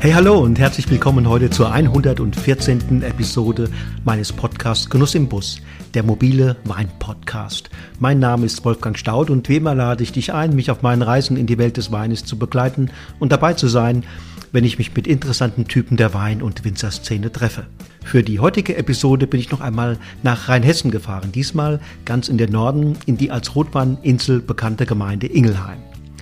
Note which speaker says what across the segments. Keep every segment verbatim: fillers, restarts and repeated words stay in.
Speaker 1: Hey, hallo und herzlich willkommen heute zur hundertvierzehnten Episode meines Podcasts Genuss im Bus, der mobile Wein-Podcast. Mein Name ist Wolfgang Staudt und wie immer lade ich dich ein, mich auf meinen Reisen in die Welt des Weines zu begleiten und dabei zu sein, wenn ich mich mit interessanten Typen der Wein- und Winzerszene treffe. Für die heutige Episode bin ich noch einmal nach Rheinhessen gefahren, diesmal ganz in den Norden, in die als Rotweininsel bekannte Gemeinde Ingelheim.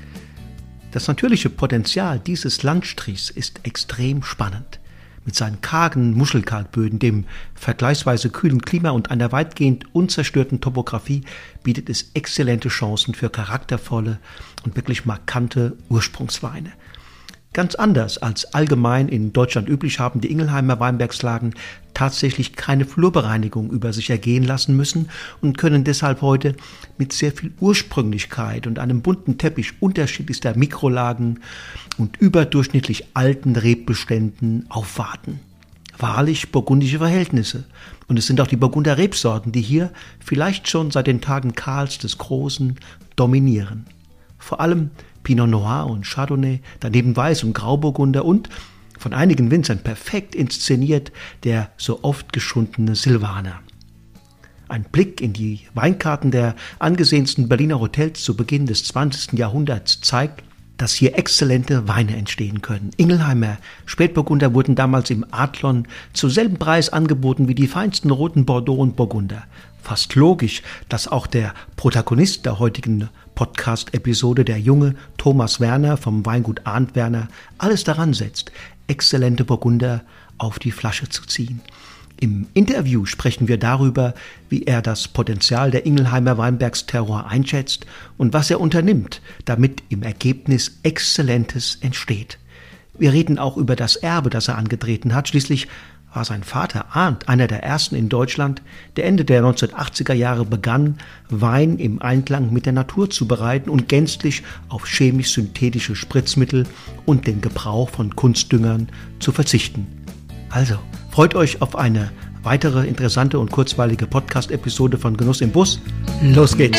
Speaker 1: Das natürliche Potenzial dieses Landstrichs ist extrem spannend. Mit seinen kargen Muschelkalkböden, dem vergleichsweise kühlen Klima und einer weitgehend unzerstörten Topographie bietet es exzellente Chancen für charaktervolle und wirklich markante Ursprungsweine. Ganz anders als allgemein in Deutschland üblich haben die Ingelheimer Weinbergslagen tatsächlich keine Flurbereinigung über sich ergehen lassen müssen und können deshalb heute mit sehr viel Ursprünglichkeit und einem bunten Teppich unterschiedlichster Mikrolagen und überdurchschnittlich alten Rebbeständen aufwarten. Wahrlich burgundische Verhältnisse. Und es sind auch die Burgunder Rebsorten, die hier vielleicht schon seit den Tagen Karls des Großen dominieren. Vor allem Pinot Noir und Chardonnay, daneben Weiß- und Grauburgunder und von einigen Winzern perfekt inszeniert der so oft geschundene Silvaner. Ein Blick in die Weinkarten der angesehensten Berliner Hotels zu Beginn des zwanzigsten Jahrhunderts zeigt, dass hier exzellente Weine entstehen können. Ingelheimer Spätburgunder wurden damals im Adlon zu selben Preis angeboten wie die feinsten roten Bordeaux und Burgunder. Fast logisch, dass auch der Protagonist der heutigen Podcast-Episode, der junge Thomas Werner vom Weingut Arndt Werner, alles daran setzt, exzellente Burgunder auf die Flasche zu ziehen. Im Interview sprechen wir darüber, wie er das Potenzial der Ingelheimer Weinbergsterroir einschätzt und was er unternimmt, damit im Ergebnis Exzellentes entsteht. Wir reden auch über das Erbe, das er angetreten hat. Schließlich war sein Vater Arndt einer der ersten in Deutschland, der Ende der neunzehnhundertachtziger Jahre begann, Wein im Einklang mit der Natur zu bereiten und gänzlich auf chemisch-synthetische Spritzmittel und den Gebrauch von Kunstdüngern zu verzichten. Also, freut euch auf eine weitere interessante und kurzweilige Podcast-Episode von Genuss im Bus. Los geht's!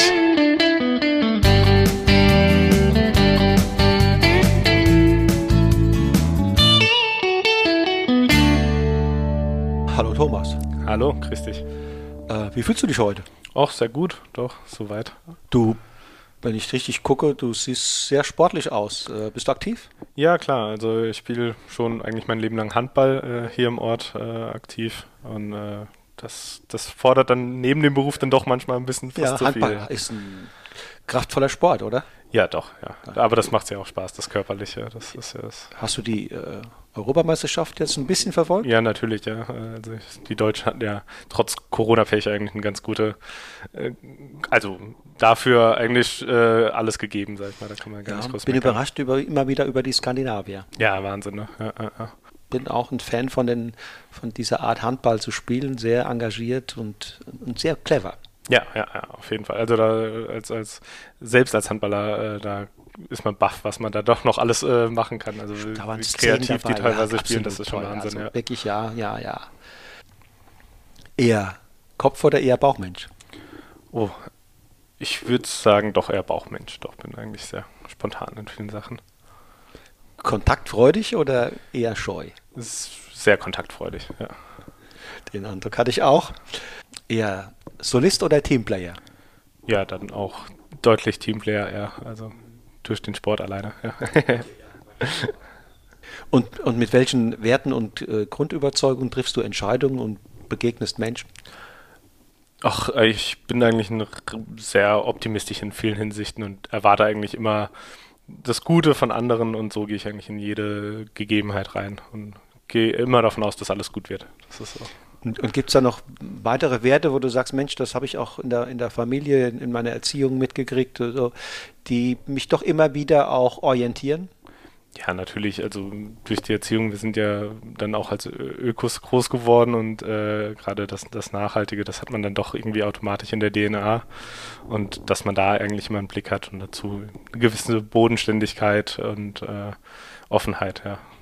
Speaker 1: Hallo Thomas.
Speaker 2: Hallo, grüß dich.
Speaker 1: Äh, wie fühlst du dich heute?
Speaker 2: Auch sehr gut, doch, soweit.
Speaker 1: Du, wenn ich richtig gucke, du siehst sehr sportlich aus. Äh, bist du aktiv?
Speaker 2: Ja, klar, also ich spiele schon eigentlich mein Leben lang Handball äh, hier im Ort äh, aktiv und äh, das, das fordert dann neben dem Beruf dann doch manchmal ein bisschen fast
Speaker 1: ja,
Speaker 2: zu
Speaker 1: Handball
Speaker 2: viel.
Speaker 1: Ist ein kraftvoller Sport, oder?
Speaker 2: Ja, doch, ja. Aber das macht ja auch Spaß, das Körperliche. Das ist ja das.
Speaker 1: Hast du die äh, Europameisterschaft jetzt ein bisschen verfolgt?
Speaker 2: Ja, natürlich, ja. Also die Deutschen hatten ja trotz Corona-Pech eigentlich eine ganz gute, äh, also dafür eigentlich äh, alles gegeben, sag ich mal. Da kann man gar
Speaker 1: ja,
Speaker 2: nicht groß
Speaker 1: bin
Speaker 2: meckern.
Speaker 1: überrascht über, immer wieder über die Skandinavier.
Speaker 2: Ja, Wahnsinn, ne? Ja, ja, ja.
Speaker 1: Bin auch ein Fan von, den, von dieser Art Handball zu spielen, sehr engagiert und, und sehr clever.
Speaker 2: Ja, ja, ja, auf jeden Fall. Also da als als selbst als Handballer, äh, da ist man baff, was man da doch noch alles äh, machen kann. Also wie kreativ die teilweise
Speaker 1: ja,
Speaker 2: spielen, das ist schon
Speaker 1: toll.
Speaker 2: Wahnsinn.
Speaker 1: Also
Speaker 2: ja.
Speaker 1: Wirklich, ja, ja, ja. Eher Kopf- oder eher Bauchmensch?
Speaker 2: Oh, ich würde sagen, doch eher Bauchmensch. Doch, bin eigentlich sehr spontan in vielen Sachen.
Speaker 1: Kontaktfreudig oder eher scheu?
Speaker 2: Das ist sehr kontaktfreudig, ja.
Speaker 1: Den Eindruck hatte ich auch. Eher Solist oder Teamplayer?
Speaker 2: Ja, dann auch deutlich Teamplayer, ja. Also durch den Sport alleine, ja. und,
Speaker 1: und mit welchen Werten und äh, Grundüberzeugungen triffst du Entscheidungen und begegnest Menschen?
Speaker 2: Ach, ich bin eigentlich ein, sehr optimistisch in vielen Hinsichten und erwarte eigentlich immer das Gute von anderen und so gehe ich eigentlich in jede Gegebenheit rein und gehe immer davon aus, dass alles gut wird. Das ist so.
Speaker 1: Und, und gibt es da noch weitere Werte, wo du sagst, Mensch, das habe ich auch in der, in der Familie, in meiner Erziehung mitgekriegt, also, die mich doch immer wieder auch orientieren?
Speaker 2: Ja, natürlich, also durch die Erziehung, wir sind ja dann auch als Ökos groß geworden und äh, gerade das, das Nachhaltige, das hat man dann doch irgendwie automatisch in der D N A und dass man da eigentlich immer einen Blick hat und dazu eine gewisse Bodenständigkeit und äh, Offenheit, ja.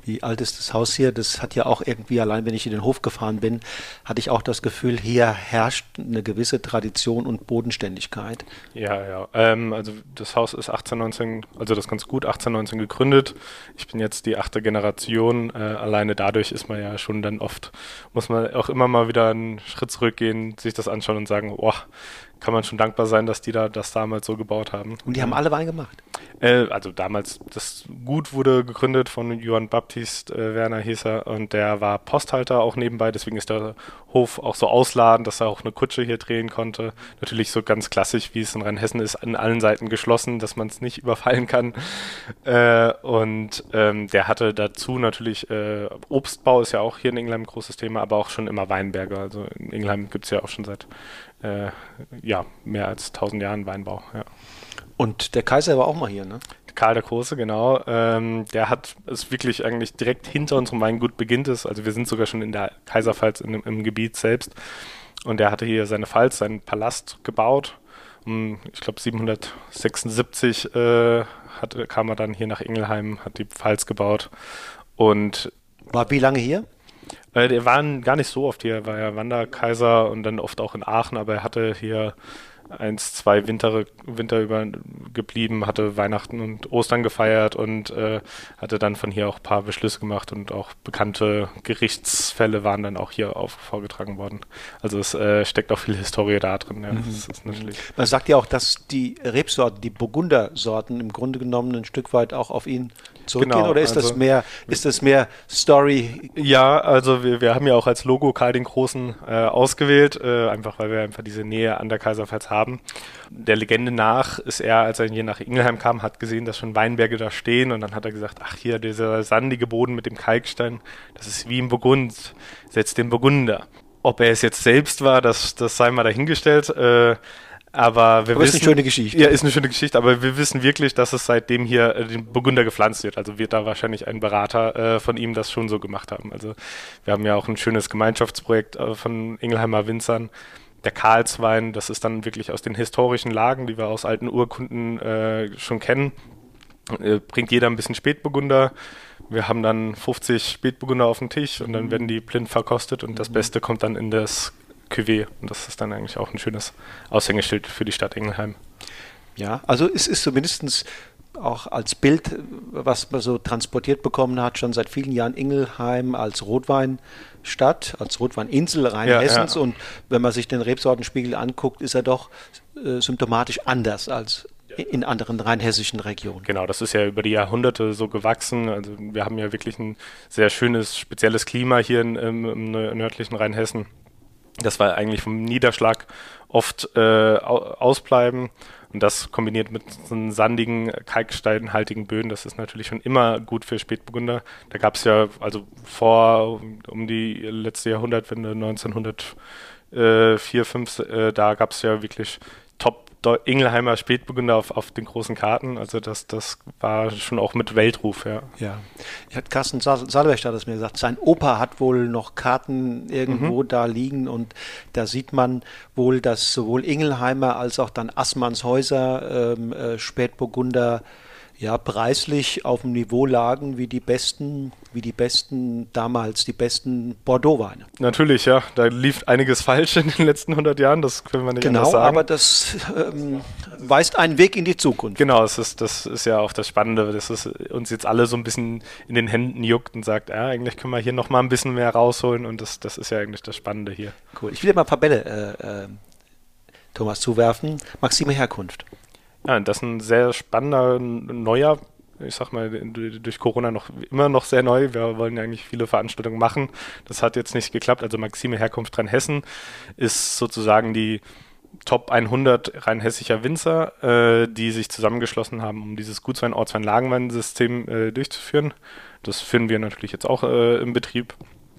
Speaker 1: Wie alt ist das Haus hier? Das hat ja auch irgendwie, allein wenn ich in den Hof gefahren bin, hatte ich auch das Gefühl, hier herrscht eine gewisse Tradition und Bodenständigkeit.
Speaker 2: Ja, ja. Ähm, also das Haus ist achtzehn neunzehn, also das ist ganz gut, achtzehn neunzehn gegründet. Ich bin jetzt die achte Generation. Äh, alleine dadurch ist man ja schon dann oft, muss man auch immer mal wieder einen Schritt zurückgehen, sich das anschauen und sagen, boah, kann man schon dankbar sein, dass die da das damals so gebaut haben.
Speaker 1: Und die haben alle Wein gemacht?
Speaker 2: Äh, also damals, das Gut wurde gegründet von Johann Baptist äh, Werner hieß er, und der war Posthalter auch nebenbei, deswegen ist der Hof auch so ausladend, dass er auch eine Kutsche hier drehen konnte. Natürlich so ganz klassisch, wie es in Rheinhessen ist, an allen Seiten geschlossen, dass man es nicht überfallen kann. Äh, und ähm, der hatte dazu natürlich, äh, Obstbau ist ja auch hier in Ingelheim ein großes Thema, aber auch schon immer Weinberge. Also in Ingelheim gibt es ja auch schon seit äh, ja, mehr als tausend Jahren Weinbau, ja.
Speaker 1: Und der Kaiser war auch mal hier, ne?
Speaker 2: Karl der Große, genau. Ähm, der hat es wirklich eigentlich direkt hinter unserem Weingut beginnt es. Also wir sind sogar schon in der Kaiserpfalz in, im Gebiet selbst. Und der hatte hier seine Pfalz, seinen Palast gebaut. Um, ich glaube siebenhundertsechsundsiebzig äh, hat, kam er dann hier nach Ingelheim, hat die Pfalz gebaut. Und
Speaker 1: war wie lange hier?
Speaker 2: Äh, der war gar nicht so oft hier. Er war ja Wanderkaiser und dann oft auch in Aachen, aber er hatte hier eins, zwei Winter, Winter über geblieben, hatte Weihnachten und Ostern gefeiert und äh, hatte dann von hier auch ein paar Beschlüsse gemacht und auch bekannte Gerichtsfälle waren dann auch hier auf, vorgetragen worden. Also es äh, steckt auch viel Historie da drin. Ja.
Speaker 1: Mhm.
Speaker 2: Das ist natürlich
Speaker 1: Man sagt ja auch, dass die Rebsorten, die Burgundersorten im Grunde genommen ein Stück weit auch auf ihn zurückgehen,
Speaker 2: genau,
Speaker 1: oder ist
Speaker 2: also,
Speaker 1: das mehr, ist das mehr Story?
Speaker 2: Ja, also wir, wir haben ja auch als Logo Karl den Großen äh, ausgewählt, äh, einfach weil wir einfach diese Nähe an der Kaiserpfalz haben. Der Legende nach ist er, als er hier nach Ingelheim kam, hat gesehen, dass schon Weinberge da stehen und dann hat er gesagt, ach hier, dieser sandige Boden mit dem Kalkstein, das ist wie im Burgund, setzt den Burgunder. Ob er es jetzt selbst war, das, das sei mal dahingestellt, äh, Aber wir
Speaker 1: aber
Speaker 2: wissen,
Speaker 1: ist eine schöne Geschichte.
Speaker 2: Ja, ist eine schöne Geschichte, aber wir wissen wirklich, dass es seitdem hier äh, den Burgunder gepflanzt wird. Also wird da wahrscheinlich ein Berater äh, von ihm das schon so gemacht haben. Also wir haben ja auch ein schönes Gemeinschaftsprojekt äh, von Ingelheimer Winzern. Der Karlswein, das ist dann wirklich aus den historischen Lagen, die wir aus alten Urkunden äh, schon kennen. Äh, bringt jeder ein bisschen Spätburgunder. Wir haben dann fünfzig Spätburgunder auf dem Tisch und dann werden die blind verkostet und das Beste kommt dann in das Cuvée. Und das ist dann eigentlich auch ein schönes Aushängeschild für die Stadt Ingelheim.
Speaker 1: Ja, also es ist zumindest auch als Bild, was man so transportiert bekommen hat, schon seit vielen Jahren Ingelheim als Rotweinstadt, als Rotweininsel Rheinhessens. Ja, ja. Und wenn man sich den Rebsortenspiegel anguckt, ist er doch äh, symptomatisch anders als in anderen rheinhessischen Regionen.
Speaker 2: Genau, das ist ja über die Jahrhunderte so gewachsen. Also wir haben ja wirklich ein sehr schönes, spezielles Klima hier in, im, im nördlichen Rheinhessen. Das war eigentlich vom Niederschlag oft äh, ausbleiben. Und das kombiniert mit so einem sandigen, kalksteinhaltigen Böden, das ist natürlich schon immer gut für Spätburgunder. Da gab es ja, also vor um die letzte Jahrhundertwende, neunzehnhundertvier, fünf, äh, da gab es ja wirklich top Ingelheimer Spätburgunder auf, auf den großen Karten. Also das, das war schon auch mit Weltruf, ja.
Speaker 1: Ja. Ich hatte Carsten Salwecht hat es mir gesagt, sein Opa hat wohl noch Karten irgendwo mhm. da liegen und da sieht man wohl, dass sowohl Ingelheimer als auch dann Assmannshäuser ähm, äh, Spätburgunder ja preislich auf dem Niveau lagen wie die besten, wie die besten damals, die besten Bordeaux-Weine.
Speaker 2: Natürlich, ja. Da lief einiges falsch in den letzten hundert Jahren, das können wir nicht
Speaker 1: genau,
Speaker 2: anders sagen.
Speaker 1: Genau, aber das ähm, weist einen Weg in die Zukunft.
Speaker 2: Genau, es ist, das ist ja auch das Spannende, dass es uns jetzt alle so ein bisschen in den Händen juckt und sagt, ja, eigentlich können wir hier noch mal ein bisschen mehr rausholen und das, das ist ja eigentlich das Spannende hier.
Speaker 1: Cool. Ich will dir mal ein paar Bälle, äh, äh, Thomas, zuwerfen. Maxime Herkunft.
Speaker 2: Ja, das ist ein sehr spannender, neuer, ich sag mal, durch Corona noch immer noch sehr neu. Wir wollen ja eigentlich viele Veranstaltungen machen. Das hat jetzt nicht geklappt. Also Maxime Herkunft Rheinhessen ist sozusagen die Top hundert rheinhessischer Winzer, äh, die sich zusammengeschlossen haben, um dieses Gutswein-, Ortswein-, Lagenwein-System äh, durchzuführen. Das führen wir natürlich jetzt auch äh, im Betrieb.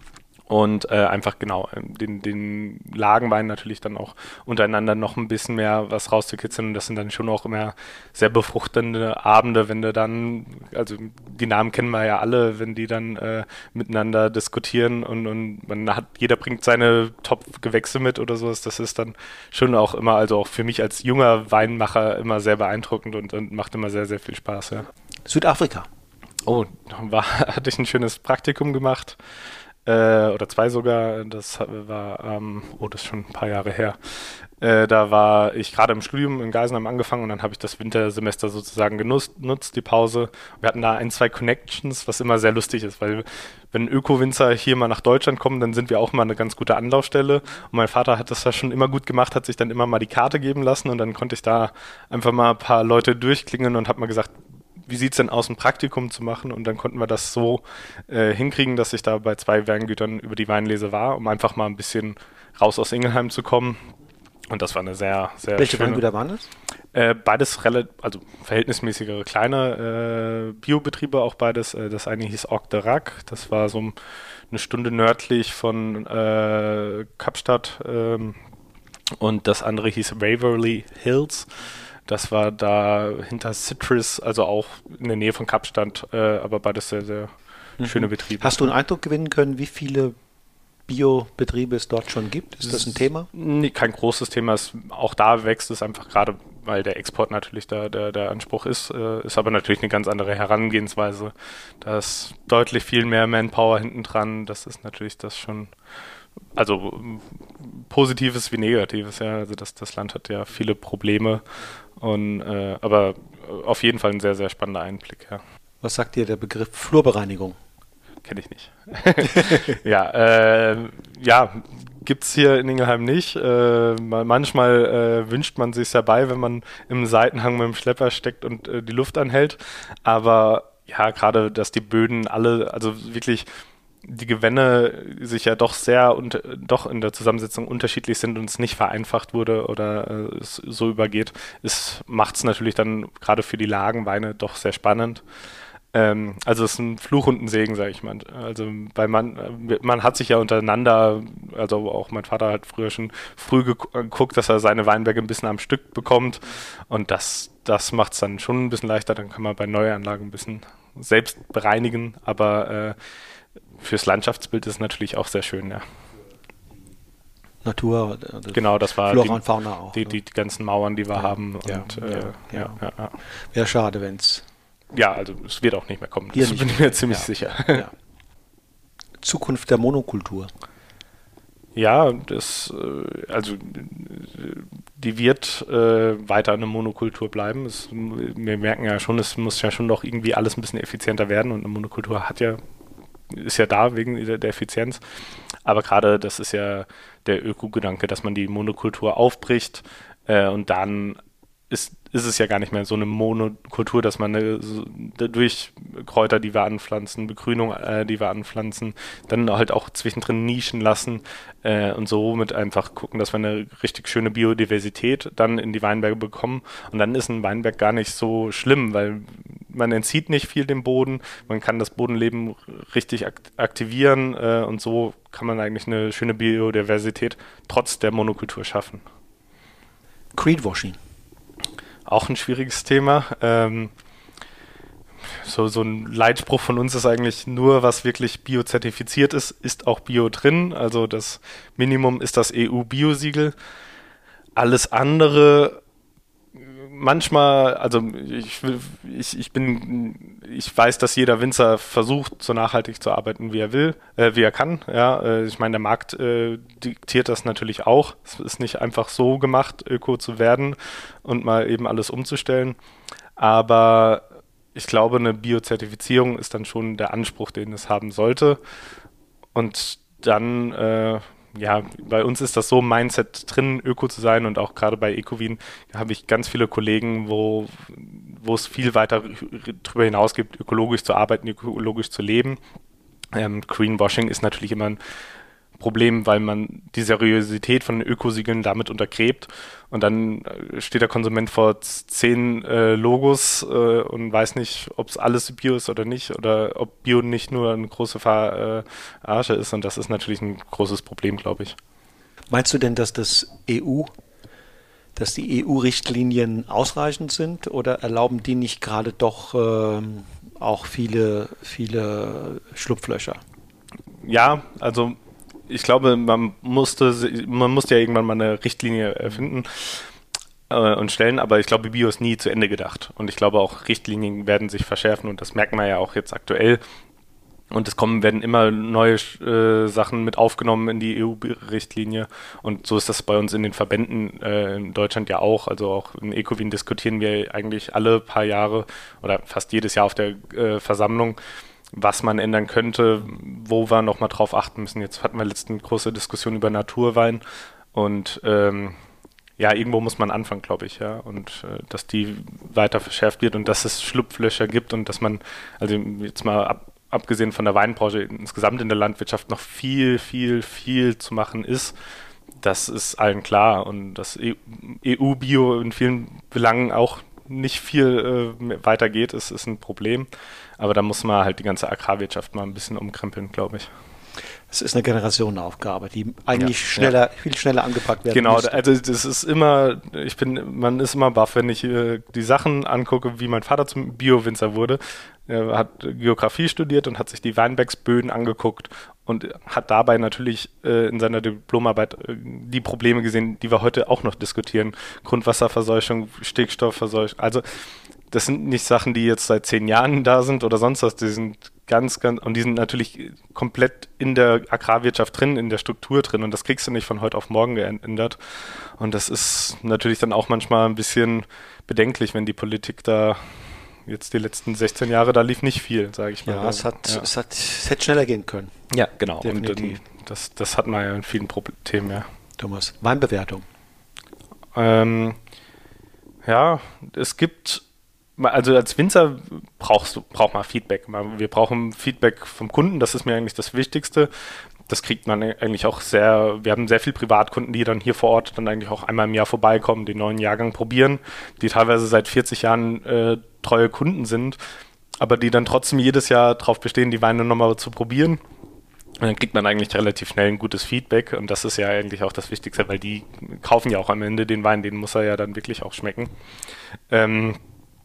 Speaker 2: Und äh, einfach genau, den, den Lagenwein natürlich dann auch untereinander noch ein bisschen mehr was rauszukitzeln. Und das sind dann schon auch immer sehr befruchtende Abende, wenn du dann, also die Namen kennen wir ja alle, wenn die dann äh, miteinander diskutieren und, und man hat, jeder bringt seine Top-Gewächse mit oder sowas. Das ist dann schon auch immer, also auch für mich als junger Weinmacher immer sehr beeindruckend und, und macht immer sehr, sehr viel Spaß, ja.
Speaker 1: Südafrika.
Speaker 2: Oh, war, hatte ich ein schönes Praktikum gemacht. Äh, oder zwei sogar. Das war, ähm, oh, das ist schon ein paar Jahre her. Äh, da war ich gerade im Studium in Geisenheim angefangen und dann habe ich das Wintersemester sozusagen genutzt, genutzt, die Pause. Wir hatten da ein, zwei Connections, was immer sehr lustig ist, weil wenn Öko-Winzer hier mal nach Deutschland kommen, dann sind wir auch mal eine ganz gute Anlaufstelle. Und mein Vater hat das ja schon immer gut gemacht, hat sich dann immer mal die Karte geben lassen und dann konnte ich da einfach mal ein paar Leute durchklingeln und habe mal gesagt, wie sieht es denn aus, ein Praktikum zu machen? Und dann konnten wir das so äh, hinkriegen, dass ich da bei zwei Weingütern über die Weinlese war, um einfach mal ein bisschen raus aus Ingelheim zu kommen. Und das war eine sehr, sehr
Speaker 1: Welche
Speaker 2: schöne...
Speaker 1: Weingüter waren das?
Speaker 2: Äh, beides relativ, also verhältnismäßigere kleine äh, Biobetriebe, auch beides. Äh, das eine hieß Orc de Rac, das war so eine Stunde nördlich von äh, Kapstadt. Ähm, und das andere hieß Waverly Hills. Das war da hinter Citrus, also auch in der Nähe von Kapstadt, äh, aber beides sehr, sehr mhm. schöne Betriebe.
Speaker 1: Hast du einen Eindruck gewinnen können, wie viele Biobetriebe es dort schon gibt? Ist das ein Thema?
Speaker 2: Nee, kein großes Thema. Es, auch da wächst es einfach gerade, weil der Export natürlich da der, der Anspruch ist. Äh, ist aber natürlich eine ganz andere Herangehensweise. Da ist deutlich viel mehr Manpower hinten dran. Das ist natürlich das schon, also Positives wie Negatives. Ja. Also das, das Land hat ja viele Probleme. Und, äh, aber auf jeden Fall ein sehr, sehr spannender Einblick. Ja.
Speaker 1: Was sagt dir der Begriff Flurbereinigung?
Speaker 2: Kenne ich nicht. ja, äh, ja, gibt's hier in Ingelheim nicht. Äh, manchmal äh, wünscht man sich ja bei, wenn man im Seitenhang mit dem Schlepper steckt und äh, die Luft anhält. Aber ja, gerade, dass die Böden alle, also wirklich die Gewänne sich ja doch sehr und doch in der Zusammensetzung unterschiedlich sind und es nicht vereinfacht wurde oder äh, es so übergeht, macht es natürlich dann gerade für die Lagenweine doch sehr spannend. Ähm, also es ist ein Fluch und ein Segen, sage ich mal. Also bei man, man hat sich ja untereinander, also auch mein Vater hat früher schon früh geguckt, dass er seine Weinberge ein bisschen am Stück bekommt und das, das macht es dann schon ein bisschen leichter, dann kann man bei Neuanlagen ein bisschen selbst bereinigen, aber äh, fürs Landschaftsbild ist es natürlich auch sehr schön, ja.
Speaker 1: Natur,
Speaker 2: genau, das war
Speaker 1: Flora
Speaker 2: die,
Speaker 1: und Fauna auch.
Speaker 2: Die,
Speaker 1: ne?
Speaker 2: die ganzen Mauern, die wir
Speaker 1: ja,
Speaker 2: haben.
Speaker 1: Ja,
Speaker 2: und,
Speaker 1: ja,
Speaker 2: äh,
Speaker 1: ja,
Speaker 2: ja, ja, ja.
Speaker 1: Wäre schade, wenn es...
Speaker 2: Ja, also es wird auch nicht mehr kommen.
Speaker 1: Hier
Speaker 2: Das bin ich mir ziemlich
Speaker 1: ja,
Speaker 2: sicher.
Speaker 1: Ja. Zukunft der Monokultur.
Speaker 2: Ja, das, also die wird äh, weiter eine Monokultur bleiben. Es, wir merken ja schon, es muss ja schon doch irgendwie alles ein bisschen effizienter werden und eine Monokultur hat ja, ist ja da wegen der, der Effizienz. Aber gerade das ist ja der Öko-Gedanke, dass man die Monokultur aufbricht äh, und dann ist, ist es ja gar nicht mehr so eine Monokultur, dass man eine, so, durch Kräuter, die wir anpflanzen, Begrünung, äh, die wir anpflanzen, dann halt auch zwischendrin Nischen lassen äh, und somit einfach gucken, dass wir eine richtig schöne Biodiversität dann in die Weinberge bekommen. Und dann ist ein Weinberg gar nicht so schlimm, weil man entzieht nicht viel dem Boden, man kann das Bodenleben richtig ak- aktivieren äh, und so kann man eigentlich eine schöne Biodiversität trotz der Monokultur schaffen.
Speaker 1: Greenwashing.
Speaker 2: Auch ein schwieriges Thema. Ähm, so, so ein Leitspruch von uns ist eigentlich nur, was wirklich biozertifiziert ist, ist auch Bio drin. Also das Minimum ist das E U-Biosiegel. Alles andere, manchmal, also ich, ich, ich bin, ich weiß, dass jeder Winzer versucht, so nachhaltig zu arbeiten, wie er will, äh, wie er kann. Ja, äh, ich meine, der Markt äh, diktiert das natürlich auch. Es ist nicht einfach so gemacht, öko zu werden und mal eben alles umzustellen. Aber ich glaube, eine Biozertifizierung ist dann schon der Anspruch, den es haben sollte. Und dann, äh, ja, bei uns ist das so ein Mindset drin, öko zu sein und auch gerade bei Ecowin habe ich ganz viele Kollegen, wo, wo es viel weiter darüber hinaus gibt, ökologisch zu arbeiten, ökologisch zu leben. Ähm, Greenwashing ist natürlich immer ein Problem, weil man die Seriosität von den Ökosiegeln damit untergräbt und dann steht der Konsument vor zehn äh, Logos äh, und weiß nicht, ob es alles Bio ist oder nicht oder ob Bio nicht nur eine große Verarsche ist und das ist natürlich ein großes Problem, glaube ich.
Speaker 1: Meinst du denn, dass das E U, dass die E U-Richtlinien ausreichend sind oder erlauben die nicht gerade doch ähm, auch viele, viele Schlupflöcher?
Speaker 2: Ja, also ich glaube, man musste, man musste ja irgendwann mal eine Richtlinie erfinden. äh, und stellen, aber ich glaube, Bio ist nie zu Ende gedacht. Und ich glaube auch, Richtlinien werden sich verschärfen und das merken wir ja auch jetzt aktuell. Und es kommen, werden immer neue äh, Sachen mit aufgenommen in die E U-Richtlinie. Und so ist das bei uns in den Verbänden äh, in Deutschland ja auch. Also auch in Ecowin diskutieren wir eigentlich alle paar Jahre oder fast jedes Jahr auf der äh, Versammlung, was man ändern könnte, wo wir nochmal drauf achten müssen. Jetzt hatten wir letztens große Diskussion über Naturwein und ähm, ja, irgendwo muss man anfangen, glaube ich, ja, und äh, dass die weiter verschärft wird und dass es Schlupflöcher gibt und dass man, also jetzt mal ab abgesehen von der Weinbranche insgesamt in der Landwirtschaft noch viel, viel, viel zu machen ist, das ist allen klar. Und dass E U-Bio in vielen Belangen auch nicht viel äh, weitergeht, ist, ist ein Problem. Aber da muss man halt die ganze Agrarwirtschaft mal ein bisschen umkrempeln, glaube ich.
Speaker 1: Es ist eine Generationenaufgabe, die eigentlich ja, schneller, ja. viel schneller angepackt werden
Speaker 2: Genau,
Speaker 1: müsste.
Speaker 2: Also das ist immer, ich bin, man ist immer baff, wenn ich äh, die Sachen angucke, wie mein Vater zum Bio-Winzer wurde. Er hat Geografie studiert und hat sich die Weinbergsböden angeguckt und hat dabei natürlich äh, in seiner Diplomarbeit äh, die Probleme gesehen, die wir heute auch noch diskutieren. Grundwasserverseuchung, Stickstoffverseuchung. Also das sind nicht Sachen, die jetzt seit zehn Jahren da sind oder sonst was. Die sind ganz, ganz, und die sind natürlich komplett in der Agrarwirtschaft drin, in der Struktur drin. Und das kriegst du nicht von heute auf morgen geändert. Und das ist natürlich dann auch manchmal ein bisschen bedenklich, wenn die Politik da jetzt die letzten sechzehn Jahre, da lief nicht viel, sage ich mal.
Speaker 1: Ja, es, hat, ja. Es, hat, es hätte schneller gehen können.
Speaker 2: Ja, genau.
Speaker 1: Definitiv.
Speaker 2: Und das, das hat man ja in vielen Themen, ja.
Speaker 1: Thomas, Weinbewertung.
Speaker 2: Ähm, ja, es gibt, also als Winzer brauchst du, braucht man Feedback. Wir brauchen Feedback vom Kunden, das ist mir eigentlich das Wichtigste. Das kriegt man eigentlich auch sehr, wir haben sehr viele Privatkunden, die dann hier vor Ort dann eigentlich auch einmal im Jahr vorbeikommen, den neuen Jahrgang probieren, die teilweise seit vierzig Jahren äh, treue Kunden sind, aber die dann trotzdem jedes Jahr darauf bestehen, die Weine nochmal zu probieren. Und dann kriegt man eigentlich relativ schnell ein gutes Feedback und das ist ja eigentlich auch das Wichtigste, weil die kaufen ja auch am Ende den Wein, den muss er ja dann wirklich auch schmecken. Ähm,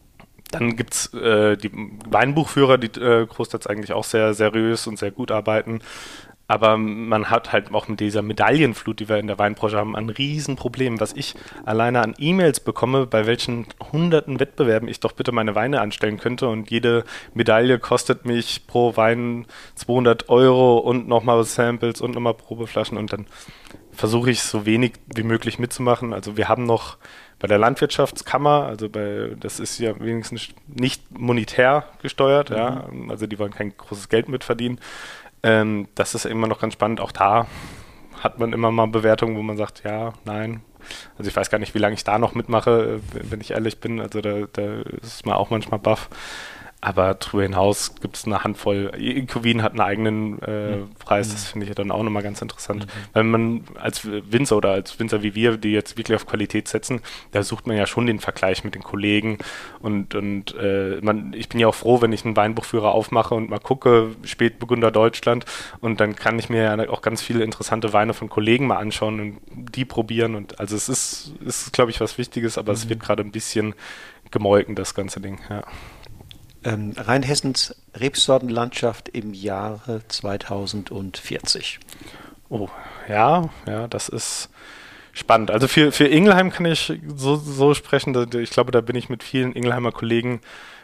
Speaker 2: Dann gibt es äh, die Weinbuchführer, die äh, großteils eigentlich auch sehr seriös und sehr gut arbeiten. Aber man hat halt auch mit dieser Medaillenflut, die wir in der Weinbranche haben, ein Riesenproblem, was ich alleine an E-Mails bekomme, bei welchen hunderten Wettbewerben ich doch bitte meine Weine anstellen könnte. Und jede Medaille kostet mich pro Wein zweihundert Euro und nochmal Samples und nochmal Probeflaschen. Und dann versuche ich so wenig wie möglich mitzumachen. Also wir haben noch bei der Landwirtschaftskammer, also bei, das ist ja wenigstens nicht monetär gesteuert, mhm. ja, also die wollen kein großes Geld mitverdienen. Ähm, das ist immer noch ganz spannend. Auch da hat man immer mal Bewertungen, wo man sagt, ja, nein. Also ich weiß gar nicht, wie lange ich da noch mitmache, wenn ich ehrlich bin. Also da, da ist man auch manchmal baff. Aber darüber hinaus gibt es eine Handvoll. Ecowin hat einen eigenen äh, Preis, das finde ich dann auch nochmal ganz interessant. Mhm. Weil man als Winzer oder als Winzer wie wir, die jetzt wirklich auf Qualität setzen, da sucht man ja schon den Vergleich mit den Kollegen. Und, und äh, man, ich bin ja auch froh, wenn ich einen Weinbuchführer aufmache und mal gucke, Spätburgunder Deutschland. Und dann kann ich mir ja auch ganz viele interessante Weine von Kollegen mal anschauen und die probieren. Und also es ist, ist glaube ich, was Wichtiges, aber mhm. es wird gerade ein bisschen gemolken, das ganze Ding, ja.
Speaker 1: Ähm, Rheinhessens Rebsortenlandschaft im Jahre zweitausendvierzig.
Speaker 2: Oh, ja, ja, das ist spannend. Also für, für Ingelheim kann ich so, so sprechen, da, ich glaube, da bin ich mit vielen Ingelheimer Kollegen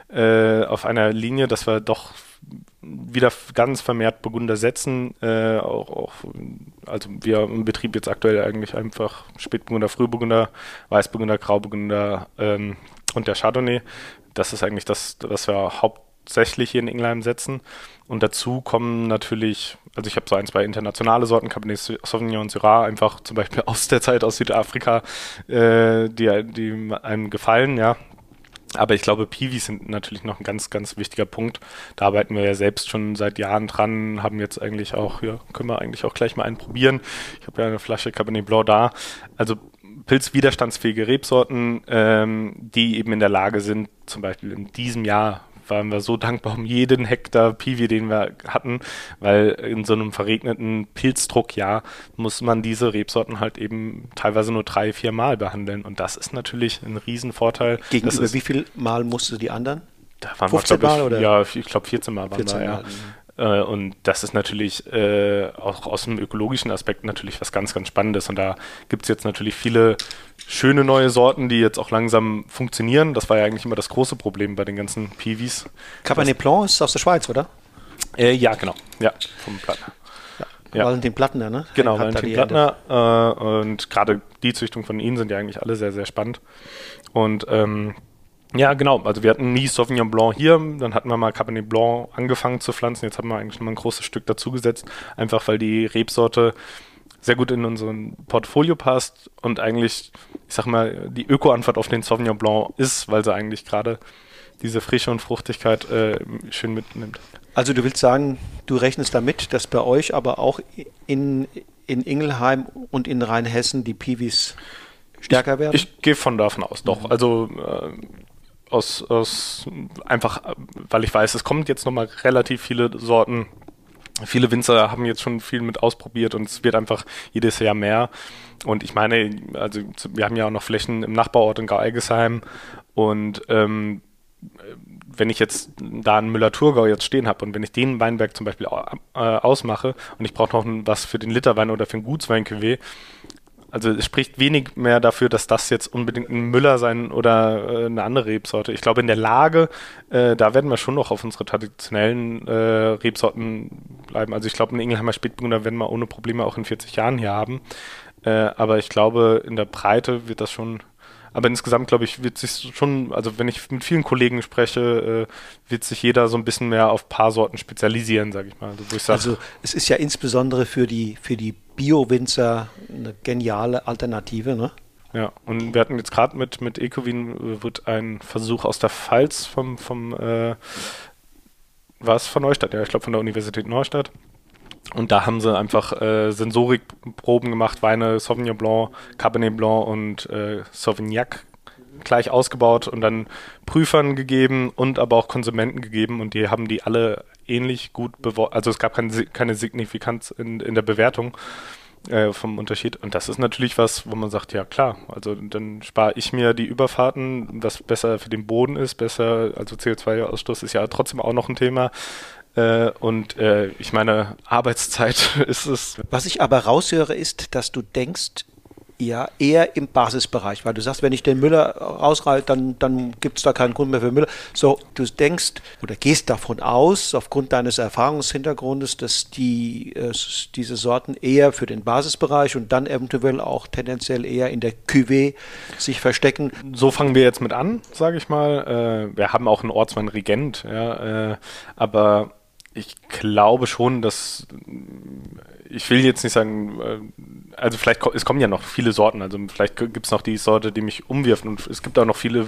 Speaker 2: äh, auf einer Linie, dass wir doch wieder ganz vermehrt Burgunder setzen, äh, auch, auch, also wir im Betrieb jetzt aktuell eigentlich einfach Spätburgunder, Frühburgunder, Weißburgunder, Grauburgunder ähm, und der Chardonnay. Das ist eigentlich das, was wir hauptsächlich hier in Ingelheim setzen. Und dazu kommen natürlich, also ich habe so ein, zwei internationale Sorten, Cabernet Sauvignon und Syrah, einfach zum Beispiel aus der Zeit aus Südafrika, äh, die, die einem gefallen, ja. Aber ich glaube, Piwis sind natürlich noch ein ganz, ganz wichtiger Punkt. Da arbeiten wir ja selbst schon seit Jahren dran, haben jetzt eigentlich auch, ja, können wir eigentlich auch gleich mal einen probieren. Ich habe ja eine Flasche Cabernet Blanc da. Also pilzwiderstandsfähige Rebsorten, ähm, die eben in der Lage sind, zum Beispiel in diesem Jahr waren wir so dankbar um jeden Hektar Piwi, den wir hatten, weil in so einem verregneten Pilzdruckjahr muss man diese Rebsorten halt eben teilweise nur drei, vier Mal behandeln und das ist natürlich ein Riesenvorteil.
Speaker 1: Gegenüber wie viel Mal musst du die anderen?
Speaker 2: Da waren
Speaker 1: fünfzehn
Speaker 2: wir,
Speaker 1: Mal? Oder?
Speaker 2: Ja, ich glaube vierzehn Mal waren wir, ja. Äh, und das ist natürlich äh, auch aus dem ökologischen Aspekt natürlich was ganz, ganz Spannendes. Und da gibt es jetzt natürlich viele schöne neue Sorten, die jetzt auch langsam funktionieren. Das war ja eigentlich immer das große Problem bei den ganzen Piwis.
Speaker 1: Cabernet Blanc ist aus der Schweiz, oder?
Speaker 2: Äh, ja, genau. Ja, vom Plattner.
Speaker 1: Ja. Valentin Plattner, ne?
Speaker 2: Genau, Valentin Plattner. Äh, und gerade die Züchtung von ihnen sind ja eigentlich alle sehr, sehr spannend. Und ähm, ja, genau. Also wir hatten nie Sauvignon Blanc hier. Dann hatten wir mal Cabernet Blanc angefangen zu pflanzen. Jetzt haben wir eigentlich noch mal ein großes Stück dazugesetzt. Einfach weil die Rebsorte sehr gut in unseren Portfolio passt und eigentlich, ich sag mal, die Öko-Antwort auf den Sauvignon Blanc ist, weil sie eigentlich gerade diese Frische und Fruchtigkeit äh, schön mitnimmt.
Speaker 1: Also du willst sagen, du rechnest damit, dass bei euch aber auch in, in Ingelheim und in Rheinhessen die Piwis stärker werden?
Speaker 2: Ich, ich gehe von davon aus, doch. Also äh, aus, aus einfach, weil ich weiß, es kommt jetzt nochmal relativ viele Sorten. Viele Winzer haben jetzt schon viel mit ausprobiert und es wird einfach jedes Jahr mehr. Und ich meine, also wir haben ja auch noch Flächen im Nachbarort in Gau-Elgesheim und ähm, wenn ich jetzt da einen Müller-Thurgau jetzt stehen habe und wenn ich den Weinberg zum Beispiel äh, ausmache und ich brauche noch ein, was für den Literwein oder für ein Gutswein-Cuvée, also es spricht wenig mehr dafür, dass das jetzt unbedingt ein Müller sein oder äh, eine andere Rebsorte. Ich glaube, in der Lage, äh, da werden wir schon noch auf unsere traditionellen äh, Rebsorten bleiben. Also ich glaube, einen Ingelheimer Spätburgunder werden wir ohne Probleme auch in vierzig Jahren hier haben. Äh, aber ich glaube, in der Breite wird das schon... Aber insgesamt, glaube ich, wird sich schon, also wenn ich mit vielen Kollegen spreche, äh, wird sich jeder so ein bisschen mehr auf ein paar Sorten spezialisieren, sage ich mal. Also, wo ich sag,
Speaker 1: also es ist ja insbesondere für die, für die Bio-Winzer eine geniale Alternative, ne?
Speaker 2: Ja, und wir hatten jetzt gerade mit, mit Ecowin wird ein Versuch aus der Pfalz vom, vom äh, war es von Neustadt, ja, ich glaube von der Universität Neustadt. Und da haben sie einfach äh, Sensorikproben gemacht, Weine, Sauvignon Blanc, Cabernet Blanc und äh, Sauvignac gleich ausgebaut und dann Prüfern gegeben und aber auch Konsumenten gegeben und die haben die alle ähnlich gut beworten. Also es gab keine, keine Signifikanz in, in der Bewertung äh, vom Unterschied. Und das ist natürlich was, wo man sagt, ja klar, also dann spare ich mir die Überfahrten, was besser für den Boden ist, besser, also C O zwei Ausstoß ist ja trotzdem auch noch ein Thema. Äh, und äh, ich meine, Arbeitszeit ist es.
Speaker 1: Was ich aber raushöre, ist, dass du denkst, ja, eher im Basisbereich, weil du sagst, wenn ich den Müller rausreiße, dann, dann gibt es da keinen Grund mehr für Müller. So, du denkst oder gehst davon aus, aufgrund deines Erfahrungshintergrundes, dass die, äh, diese Sorten eher für den Basisbereich und dann eventuell auch tendenziell eher in der Cuvée sich verstecken.
Speaker 2: So fangen wir jetzt mit an, sage ich mal. Äh, wir haben auch einen Ortswein Regent, ja, äh, aber ich glaube schon, dass, ich will jetzt nicht sagen, also vielleicht, es kommen ja noch viele Sorten, also vielleicht gibt es noch die Sorte, die mich umwirft und es gibt auch noch viele,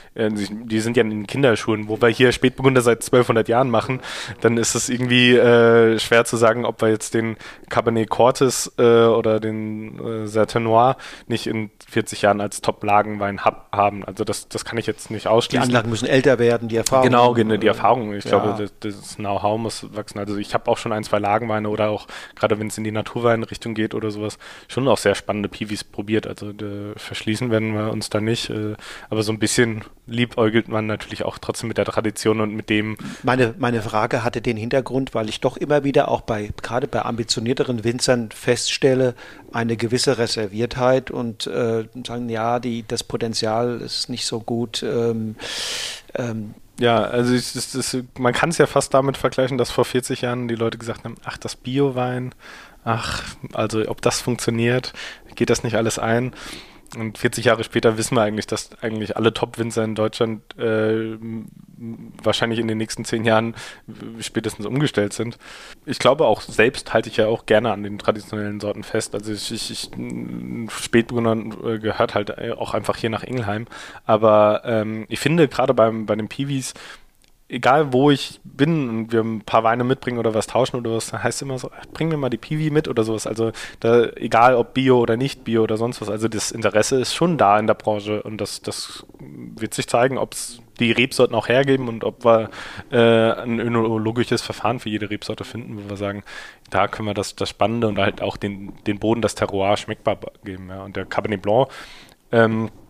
Speaker 2: die sind ja in den Kinderschuhen, wo wir hier Spätburgunder seit zwölfhundert Jahren machen, dann ist es irgendwie äh, schwer zu sagen, ob wir jetzt den Cabernet Cortes äh, oder den äh, Certain Noir nicht in vierzig Jahren als Top-Lagenwein hab, haben, also das, das kann ich jetzt nicht ausschließen.
Speaker 1: Die Anlagen müssen älter werden, die Erfahrung.
Speaker 2: Genau, die Erfahrung, ich
Speaker 1: ja.
Speaker 2: glaube, das, das Know-how muss wachsen, also ich habe auch schon ein, zwei Lagenweine oder auch, gerade wenn es in die Naturweinrichtung geht oder sowas, schon auch sehr spannende Piwis probiert, also de, verschließen werden wir uns da nicht, äh, aber so ein bisschen liebäugelt man natürlich auch trotzdem mit der Tradition und mit dem.
Speaker 1: Meine, meine Frage hatte den Hintergrund, weil ich doch immer wieder auch bei, gerade bei ambitionierteren Winzern feststelle, eine gewisse Reserviertheit und äh, sagen, ja, die, das Potenzial ist nicht so gut. Ähm, ähm,
Speaker 2: Ja, also ich, das, das, man kann es ja fast damit vergleichen, dass vor vierzig Jahren die Leute gesagt haben, ach, das Biowein, ach, also ob das funktioniert, geht das nicht alles ein? Und vierzig Jahre später wissen wir eigentlich, dass eigentlich alle Top-Winzer in Deutschland äh, wahrscheinlich in den nächsten zehn Jahren spätestens umgestellt sind. Ich glaube auch selbst halte ich ja auch gerne an den traditionellen Sorten fest. Also ich, ich, ich Spätburgunder gehört halt auch einfach hier nach Ingelheim. Aber ähm, ich finde gerade beim bei den Piwis, egal wo ich bin und wir ein paar Weine mitbringen oder was tauschen oder was, heißt immer so, bring mir mal die Piwi mit oder sowas. Also da, egal ob Bio oder nicht Bio oder sonst was, also das Interesse ist schon da in der Branche und das, das wird sich zeigen, ob es die Rebsorten auch hergeben und ob wir äh, ein önologisches Verfahren für jede Rebsorte finden, wo wir sagen, da können wir das, das Spannende und halt auch den, den Boden, das Terroir schmeckbar geben. Ja. Und der Cabernet Blanc, ähm,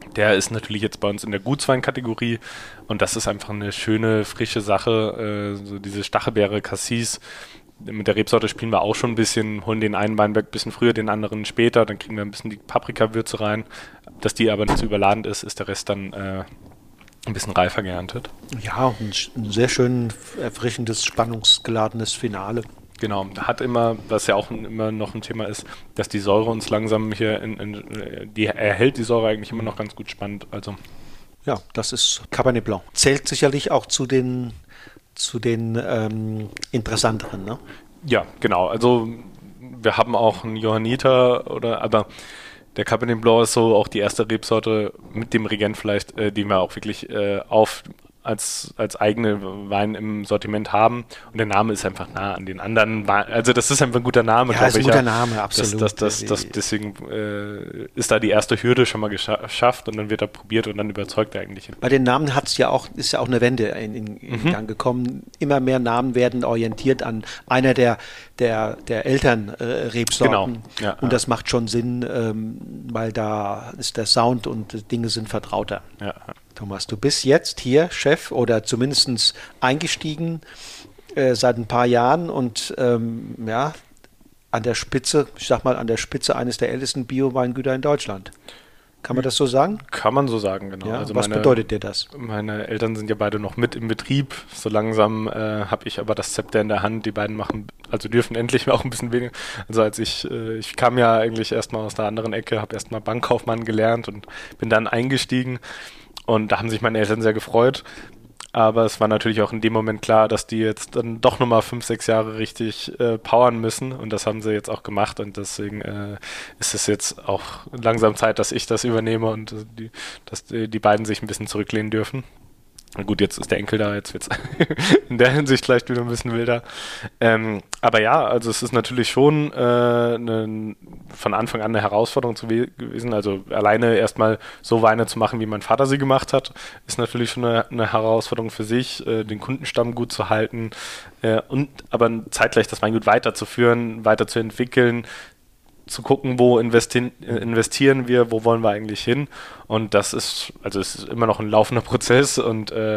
Speaker 2: Der ist natürlich jetzt bei uns in der Gutswein-Kategorie und das ist einfach eine schöne, frische Sache. Äh, so diese Stachelbeere Cassis, mit der Rebsorte spielen wir auch schon ein bisschen, holen den einen Weinberg ein bisschen früher, den anderen später, dann kriegen wir ein bisschen die Paprikawürze rein. Dass die aber nicht zu überladend ist, ist der Rest dann äh, ein bisschen reifer geerntet.
Speaker 1: Ja, ein, ein sehr schön erfrischendes, spannungsgeladenes Finale.
Speaker 2: Genau, hat immer, was ja auch immer noch ein Thema ist, dass die Säure uns langsam hier, in, in, die erhält die Säure eigentlich immer noch ganz gut spannend. Also
Speaker 1: ja, das ist Cabernet Blanc. Zählt sicherlich auch zu den, zu den ähm, interessanteren, ne?
Speaker 2: Ja, genau. Also wir haben auch einen Johanniter oder, aber der Cabernet Blanc ist so auch die erste Rebsorte mit dem Regent vielleicht, äh, die wir auch wirklich äh, auf als, als eigene Wein im Sortiment haben. Und der Name ist einfach nah an den anderen Wein. Also das ist einfach ein guter Name,
Speaker 1: ja,
Speaker 2: glaube
Speaker 1: ist ein
Speaker 2: ich.
Speaker 1: guter
Speaker 2: Ja.
Speaker 1: Name, absolut.
Speaker 2: Das, das, das, das, deswegen äh, ist da die erste Hürde schon mal geschafft und dann wird er probiert und dann überzeugt er eigentlich.
Speaker 1: Bei den Namen hat's ja auch, ist ja auch eine Wende in, in, in
Speaker 2: Mhm.
Speaker 1: Gang gekommen. Immer mehr Namen werden orientiert an einer der, der, der Elternrebsorten.
Speaker 2: Genau. Ja,
Speaker 1: und
Speaker 2: ja.
Speaker 1: das macht schon Sinn, ähm, weil da ist der Sound und die Dinge sind vertrauter.
Speaker 2: Ja.
Speaker 1: Thomas, du bist jetzt hier Chef oder zumindest eingestiegen äh, seit ein paar Jahren und ähm, ja, an der Spitze, ich sag mal, an der Spitze eines der ältesten Bio-Weingüter in Deutschland. Kann man das so sagen?
Speaker 2: Kann man so sagen, genau.
Speaker 1: Ja,
Speaker 2: also
Speaker 1: was
Speaker 2: meine,
Speaker 1: bedeutet dir das?
Speaker 2: Meine Eltern sind ja beide noch mit im Betrieb. So langsam äh, habe ich aber das Zepter in der Hand. Die beiden machen, also dürfen endlich auch ein bisschen weniger. Also als ich, äh, ich kam ja eigentlich erstmal aus der anderen Ecke, habe erstmal Bankkaufmann gelernt und bin dann eingestiegen. Und da haben sich meine Eltern sehr gefreut. Aber es war natürlich auch in dem Moment klar, dass die jetzt dann doch nochmal fünf, sechs Jahre richtig äh, powern müssen. Und das haben sie jetzt auch gemacht. Und deswegen äh, ist es jetzt auch langsam Zeit, dass ich das übernehme und äh, die, dass die, die beiden sich ein bisschen zurücklehnen dürfen. Na gut, jetzt ist der Enkel da, jetzt wird es in der Hinsicht vielleicht wieder ein bisschen wilder. Ähm, aber ja, also es ist natürlich schon äh, eine, von Anfang an eine Herausforderung zu we- gewesen. Also alleine erstmal so Weine zu machen, wie mein Vater sie gemacht hat, ist natürlich schon eine, eine Herausforderung für sich, äh, den Kundenstamm gut zu halten äh, und aber zeitgleich das Weingut weiterzuführen, weiterzuentwickeln, zu gucken, wo investi- investieren wir, wo wollen wir eigentlich hin. Und das ist, also es ist immer noch ein laufender Prozess und äh,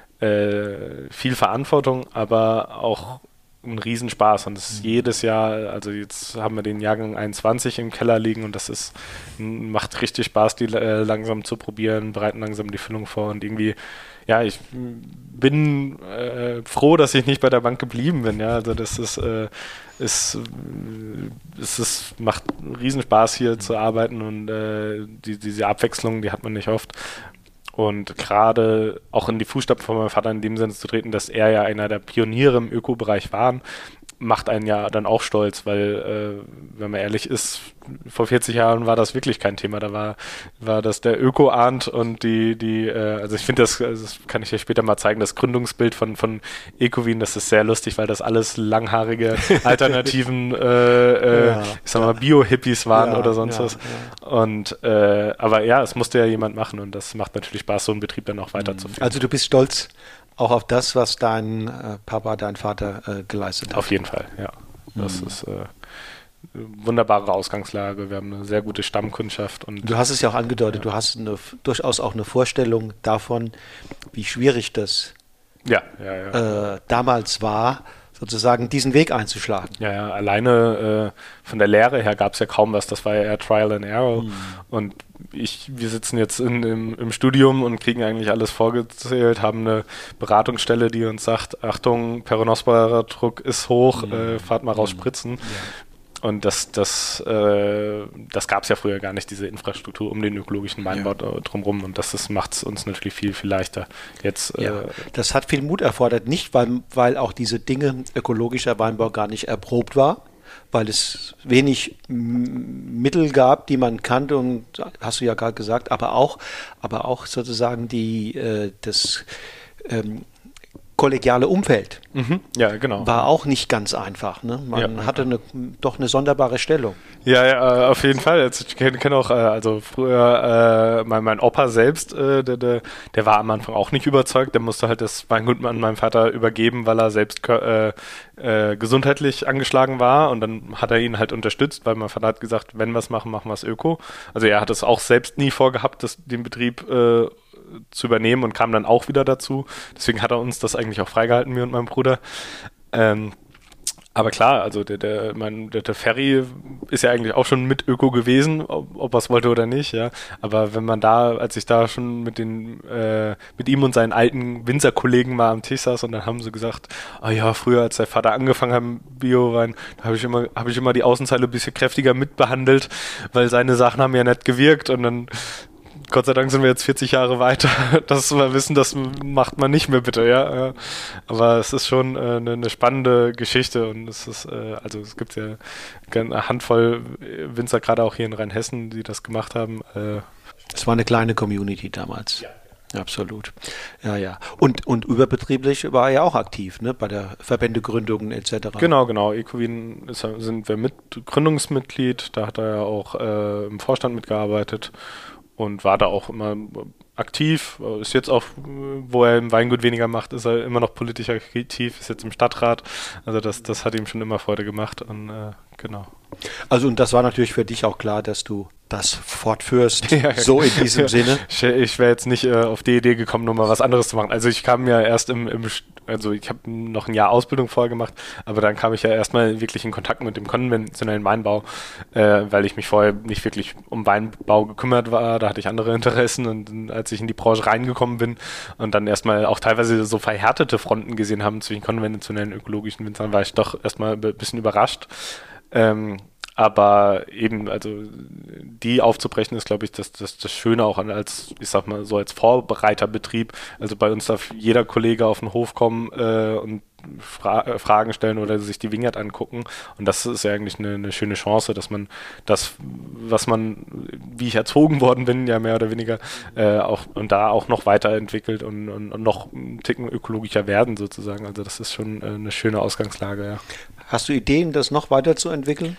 Speaker 2: äh, viel Verantwortung, aber auch ein Riesenspaß. Und es ist jedes Jahr, also jetzt haben wir den Jahrgang einundzwanzig im Keller liegen und das ist, macht richtig Spaß, die äh, langsam zu probieren, bereiten langsam die Füllung vor und irgendwie, ja, ich bin äh, froh, dass ich nicht bei der Bank geblieben bin. Ja, also das ist, äh, ist, äh, es ist, macht riesen Spaß hier zu arbeiten und äh, die, diese Abwechslung, die hat man nicht oft. Und gerade auch in die Fußstapfen von meinem Vater in dem Sinne zu treten, dass er ja einer der Pioniere im Ökobereich war, macht einen ja dann auch stolz, weil, äh, wenn man ehrlich ist, vor vierzig Jahren war das wirklich kein Thema. Da war, war das der Öko-Ahnt und die, die, äh, also ich finde das, das kann ich dir später mal zeigen, das Gründungsbild von, von Ecowin, das ist sehr lustig, weil das alles langhaarige, alternativen, äh, äh,
Speaker 1: Ja,
Speaker 2: ich sag mal, Bio-Hippies waren
Speaker 1: Ja,
Speaker 2: oder sonst
Speaker 1: ja,
Speaker 2: was. Und, äh, aber ja, es musste ja jemand machen und das macht natürlich Spaß, so einen Betrieb dann auch weiterzuführen.
Speaker 1: Also du bist stolz auch auf das, was dein äh, Papa, dein Vater äh, geleistet hat.
Speaker 2: Auf jeden Fall, ja. Das
Speaker 1: Mhm.
Speaker 2: ist äh, eine wunderbare Ausgangslage. Wir haben eine sehr gute Stammkundschaft. Und
Speaker 1: Du hast es ja auch angedeutet,
Speaker 2: Ja.
Speaker 1: du hast eine, durchaus auch eine Vorstellung davon, wie schwierig das
Speaker 2: ja, ja, ja.
Speaker 1: äh, damals war, sozusagen diesen Weg einzuschlagen.
Speaker 2: Ja, ja, alleine äh, von der Lehre her gab es ja kaum was. Das war ja eher Trial and Error.
Speaker 1: Mhm.
Speaker 2: Und ich, wir sitzen jetzt in, im, im Studium und kriegen eigentlich alles vorgezählt, haben eine Beratungsstelle, die uns sagt, Achtung, Peronospora-Druck ist hoch,
Speaker 1: Mhm.
Speaker 2: äh, fahrt mal raus spritzen. Und das, das, äh, das gab es ja früher gar nicht, diese Infrastruktur um den ökologischen Weinbau
Speaker 1: Ja.
Speaker 2: drumherum. Und das macht es uns natürlich viel, viel leichter. Jetzt,
Speaker 1: Ja,
Speaker 2: äh,
Speaker 1: das hat viel Mut erfordert, nicht weil, weil auch diese Dinge ökologischer Weinbau gar nicht erprobt war, weil es wenig m, Mittel gab, die man kannte und hast du ja gerade gesagt, aber auch, aber auch sozusagen die, äh, das ähm, kollegiale Umfeld
Speaker 2: Mhm. Ja, genau.
Speaker 1: war auch nicht ganz einfach. Ne? Man
Speaker 2: Ja.
Speaker 1: hatte eine, doch eine sonderbare Stellung.
Speaker 2: Ja, ja, auf jeden Fall. Also ich kenne kenn auch, äh, also früher, äh, mein, mein Opa selbst, äh, der, der, der war am Anfang auch nicht überzeugt. Der musste halt das Weingut an meinen Vater übergeben, weil er selbst äh, äh, gesundheitlich angeschlagen war. Und dann hat er ihn halt unterstützt, weil mein Vater hat gesagt, wenn wir es machen, machen wir es öko. Also er hat es auch selbst nie vorgehabt, das, den Betrieb äh, zu übernehmen und kam dann auch wieder dazu. Deswegen hat er uns das eigentlich auch freigehalten, mir und meinem Bruder. Ähm, Aber klar, also der, der, mein, der, der Ferry ist ja eigentlich auch schon mit Öko gewesen, ob, ob er es wollte oder nicht, ja. Aber wenn man da, als ich da schon mit den, äh, mit ihm und seinen alten Winzerkollegen mal am Tisch saß und dann haben sie gesagt, ah ja, früher, als der Vater angefangen hat mit Biowein, da habe ich immer, habe ich immer die Außenseite ein bisschen kräftiger mitbehandelt, weil seine Sachen haben ja nicht gewirkt und dann Gott sei Dank sind wir jetzt vierzig Jahre weiter, dass wir wissen, das macht man nicht mehr, bitte, ja. Aber es ist schon äh, eine, eine spannende Geschichte und es ist, äh, also es gibt ja eine Handvoll Winzer, gerade auch hier in Rheinhessen, die das gemacht haben. Äh.
Speaker 1: Es war eine kleine Community damals. Ja. Absolut. Ja, ja. Und, und überbetrieblich war er ja auch aktiv, ne, bei der Verbändegründung et cetera.
Speaker 2: Genau, genau. Ecowin ist, sind wir mit Gründungsmitglied, da hat er ja auch äh, im Vorstand mitgearbeitet. Und war da auch immer aktiv, ist jetzt auch, wo er im Weingut weniger macht, ist er immer noch politisch aktiv, ist jetzt im Stadtrat. Also das, das hat ihm schon immer Freude gemacht und äh, genau.
Speaker 1: Also und das war natürlich für dich auch klar, dass du das fortführst, ja, so in diesem ja. Sinne.
Speaker 2: Ich, ich wäre jetzt nicht äh, auf die Idee gekommen, nochmal was anderes zu machen. Also ich kam ja erst im, im also ich habe noch ein Jahr Ausbildung vorher gemacht, aber dann kam ich ja erstmal wirklich in Kontakt mit dem konventionellen Weinbau, äh, weil ich mich vorher nicht wirklich um Weinbau gekümmert war, da hatte ich andere Interessen und als ich in die Branche reingekommen bin und dann erstmal auch teilweise so verhärtete Fronten gesehen haben zwischen konventionellen und ökologischen Winzern, war ich doch erstmal ein bisschen überrascht. Ähm, aber eben, also die aufzubrechen ist, glaube ich, das, das, das Schöne auch an als, ich sag mal, so als Vorbereiterbetrieb. Also bei uns darf jeder Kollege auf den Hof kommen äh, und Fra- Fragen stellen oder sich die Vineyard angucken. Und das ist ja eigentlich eine, eine schöne Chance, dass man das, was man, wie ich erzogen worden bin, ja mehr oder weniger, äh, auch und da auch noch weiterentwickelt und, und, und noch einen Ticken ökologischer werden sozusagen. Also das ist schon äh, eine schöne Ausgangslage, ja.
Speaker 1: Hast du Ideen, das noch weiterzuentwickeln?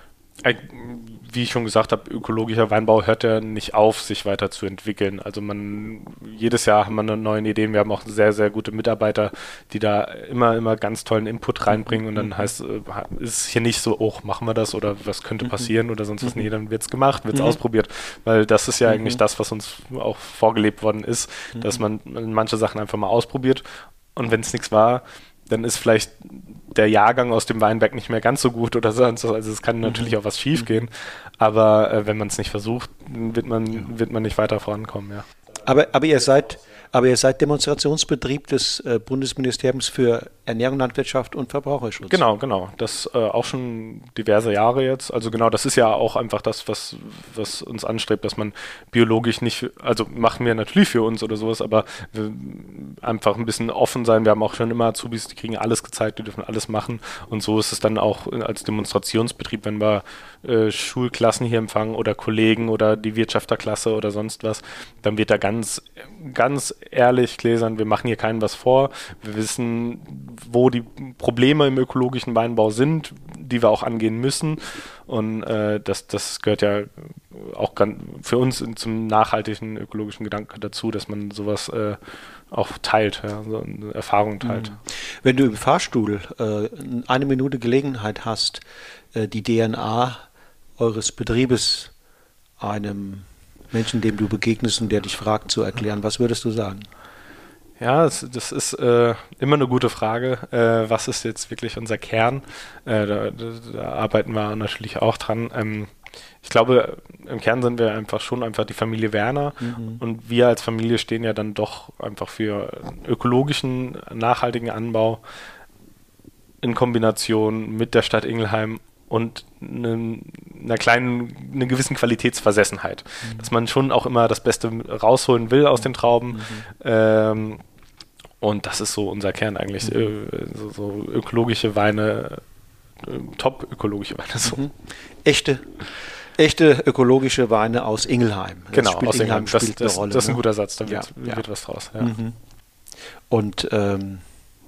Speaker 2: Wie ich schon gesagt habe, ökologischer Weinbau hört ja nicht auf, sich weiterzuentwickeln. Also man, jedes Jahr haben wir neue Ideen. Wir haben auch sehr, sehr gute Mitarbeiter, die da immer, immer ganz tollen Input reinbringen und dann heißt ist es hier nicht so, oh, machen wir das oder was könnte passieren oder sonst was. Nee, dann wird es gemacht, wird es mhm. ausprobiert, weil das ist ja eigentlich mhm. das, was uns auch vorgelebt worden ist, mhm. dass man manche Sachen einfach mal ausprobiert und wenn es nichts war, dann ist vielleicht der Jahrgang aus dem Weinberg nicht mehr ganz so gut oder sonst was. Also es kann natürlich mhm. auch was schief gehen, aber äh, wenn man es nicht versucht, wird man, ja. wird man nicht weiter vorankommen, ja.
Speaker 1: Aber, aber ihr seid, aber ihr seid Demonstrationsbetrieb des äh, Bundesministeriums für Ernährung, Landwirtschaft und Verbraucherschutz.
Speaker 2: Genau, genau. Das äh, auch schon diverse Jahre jetzt. Also genau, das ist ja auch einfach das, was, was uns anstrebt, dass man biologisch nicht, also machen wir natürlich für uns oder sowas, aber wir einfach ein bisschen offen sein. Wir haben auch schon immer Azubis, die kriegen alles gezeigt, die dürfen alles machen. Und so ist es dann auch als Demonstrationsbetrieb, wenn wir äh, Schulklassen hier empfangen oder Kollegen oder die Wirtschafterklasse oder sonst was, dann wird da ganz, ganz ehrlich gläsern, wir machen hier keinem was vor. Wir wissen, wo die Probleme im ökologischen Weinbau sind, die wir auch angehen müssen. Und äh, das, das gehört ja auch ganz für uns zum nachhaltigen ökologischen Gedanken dazu, dass man sowas äh, auch teilt, ja, so eine Erfahrung teilt.
Speaker 1: Wenn du im Fahrstuhl äh, eine Minute Gelegenheit hast, äh, die D N A eures Betriebes einem Menschen, dem du begegnest und der dich fragt, zu erklären, was würdest du sagen?
Speaker 2: Ja, das, das ist äh, immer eine gute Frage. Äh, was ist jetzt wirklich unser Kern? Äh, da, da, da arbeiten wir natürlich auch dran. Ähm, ich glaube, im Kern sind wir einfach schon einfach die Familie Werner mhm. und wir als Familie stehen ja dann doch einfach für ökologischen, nachhaltigen Anbau in Kombination mit der Stadt Ingelheim und eine, einer kleinen, einer gewissen Qualitätsversessenheit. Mhm. Dass man schon auch immer das Beste rausholen will aus den Trauben. Mhm. Ähm, und das ist so unser Kern eigentlich. Mhm. Äh, so, so ökologische Weine, äh, top ökologische Weine. So.
Speaker 1: Mhm. Echte, echte ökologische Weine aus Ingelheim.
Speaker 2: Das genau, aus Ingelheim. Das, das, Rolle, das ist ein guter Satz, da wird,
Speaker 1: ja,
Speaker 2: wird
Speaker 1: ja.
Speaker 2: was draus. Ja.
Speaker 1: Mhm. Und ähm,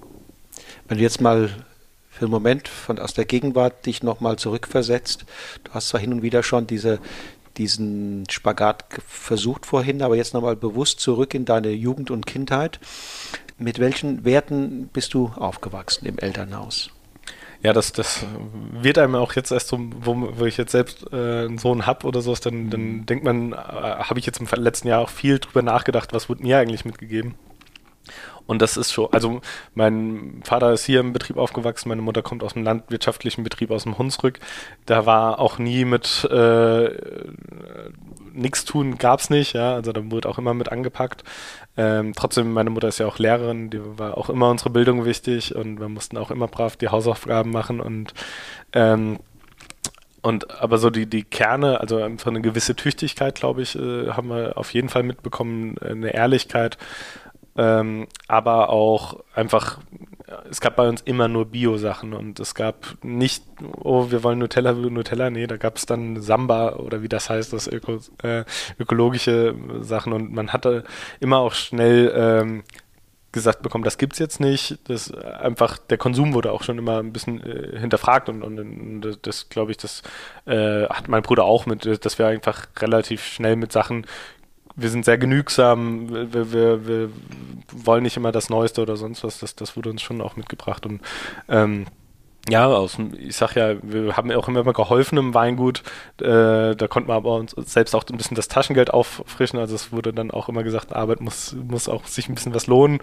Speaker 1: Wenn du jetzt mal für einen Moment von aus der Gegenwart dich nochmal zurückversetzt, du hast zwar hin und wieder schon diese, diesen Spagat versucht vorhin, aber jetzt nochmal bewusst zurück in deine Jugend und Kindheit. Mit welchen Werten bist du aufgewachsen im Elternhaus?
Speaker 2: Ja, das, das wird einem auch jetzt erst so, wo, wo ich jetzt selbst äh, einen Sohn habe oder sowas, dann, dann denkt man, äh, habe ich jetzt im letzten Jahr auch viel drüber nachgedacht, was wurde mir eigentlich mitgegeben? Und das ist schon, also mein Vater ist hier im Betrieb aufgewachsen, meine Mutter kommt aus dem landwirtschaftlichen Betrieb aus dem Hunsrück. Da war auch nie mit äh, nichts tun, gab's nicht, ja, also da wurde auch immer mit angepackt. Ähm, trotzdem, meine Mutter ist ja auch Lehrerin, die war auch immer unsere Bildung wichtig und wir mussten auch immer brav die Hausaufgaben machen und ähm, Und aber so die, die Kerne, also einfach eine gewisse Tüchtigkeit, glaube ich, äh, haben wir auf jeden Fall mitbekommen, eine Ehrlichkeit. Ähm, aber auch einfach, es gab bei uns immer nur Bio-Sachen und es gab nicht, oh, wir wollen Nutella, Nutella, nee, da gab es dann Samba oder wie das heißt, das Öko, äh, ökologische Sachen und man hatte immer auch schnell ähm, gesagt bekommen, das gibt's jetzt nicht, das einfach, der Konsum wurde auch schon immer ein bisschen äh, hinterfragt und, und, und das, das glaube ich, das äh, hat mein Bruder auch mit, dass wir einfach relativ schnell mit Sachen, wir sind sehr genügsam, wir, wir, wir wollen nicht immer das Neueste oder sonst was, das, das wurde uns schon auch mitgebracht und ähm, ja, aus, ich sag ja, wir haben auch immer geholfen im Weingut, äh, da konnten wir aber uns selbst auch ein bisschen das Taschengeld auffrischen, also es wurde dann auch immer gesagt, Arbeit muss, muss auch sich ein bisschen was lohnen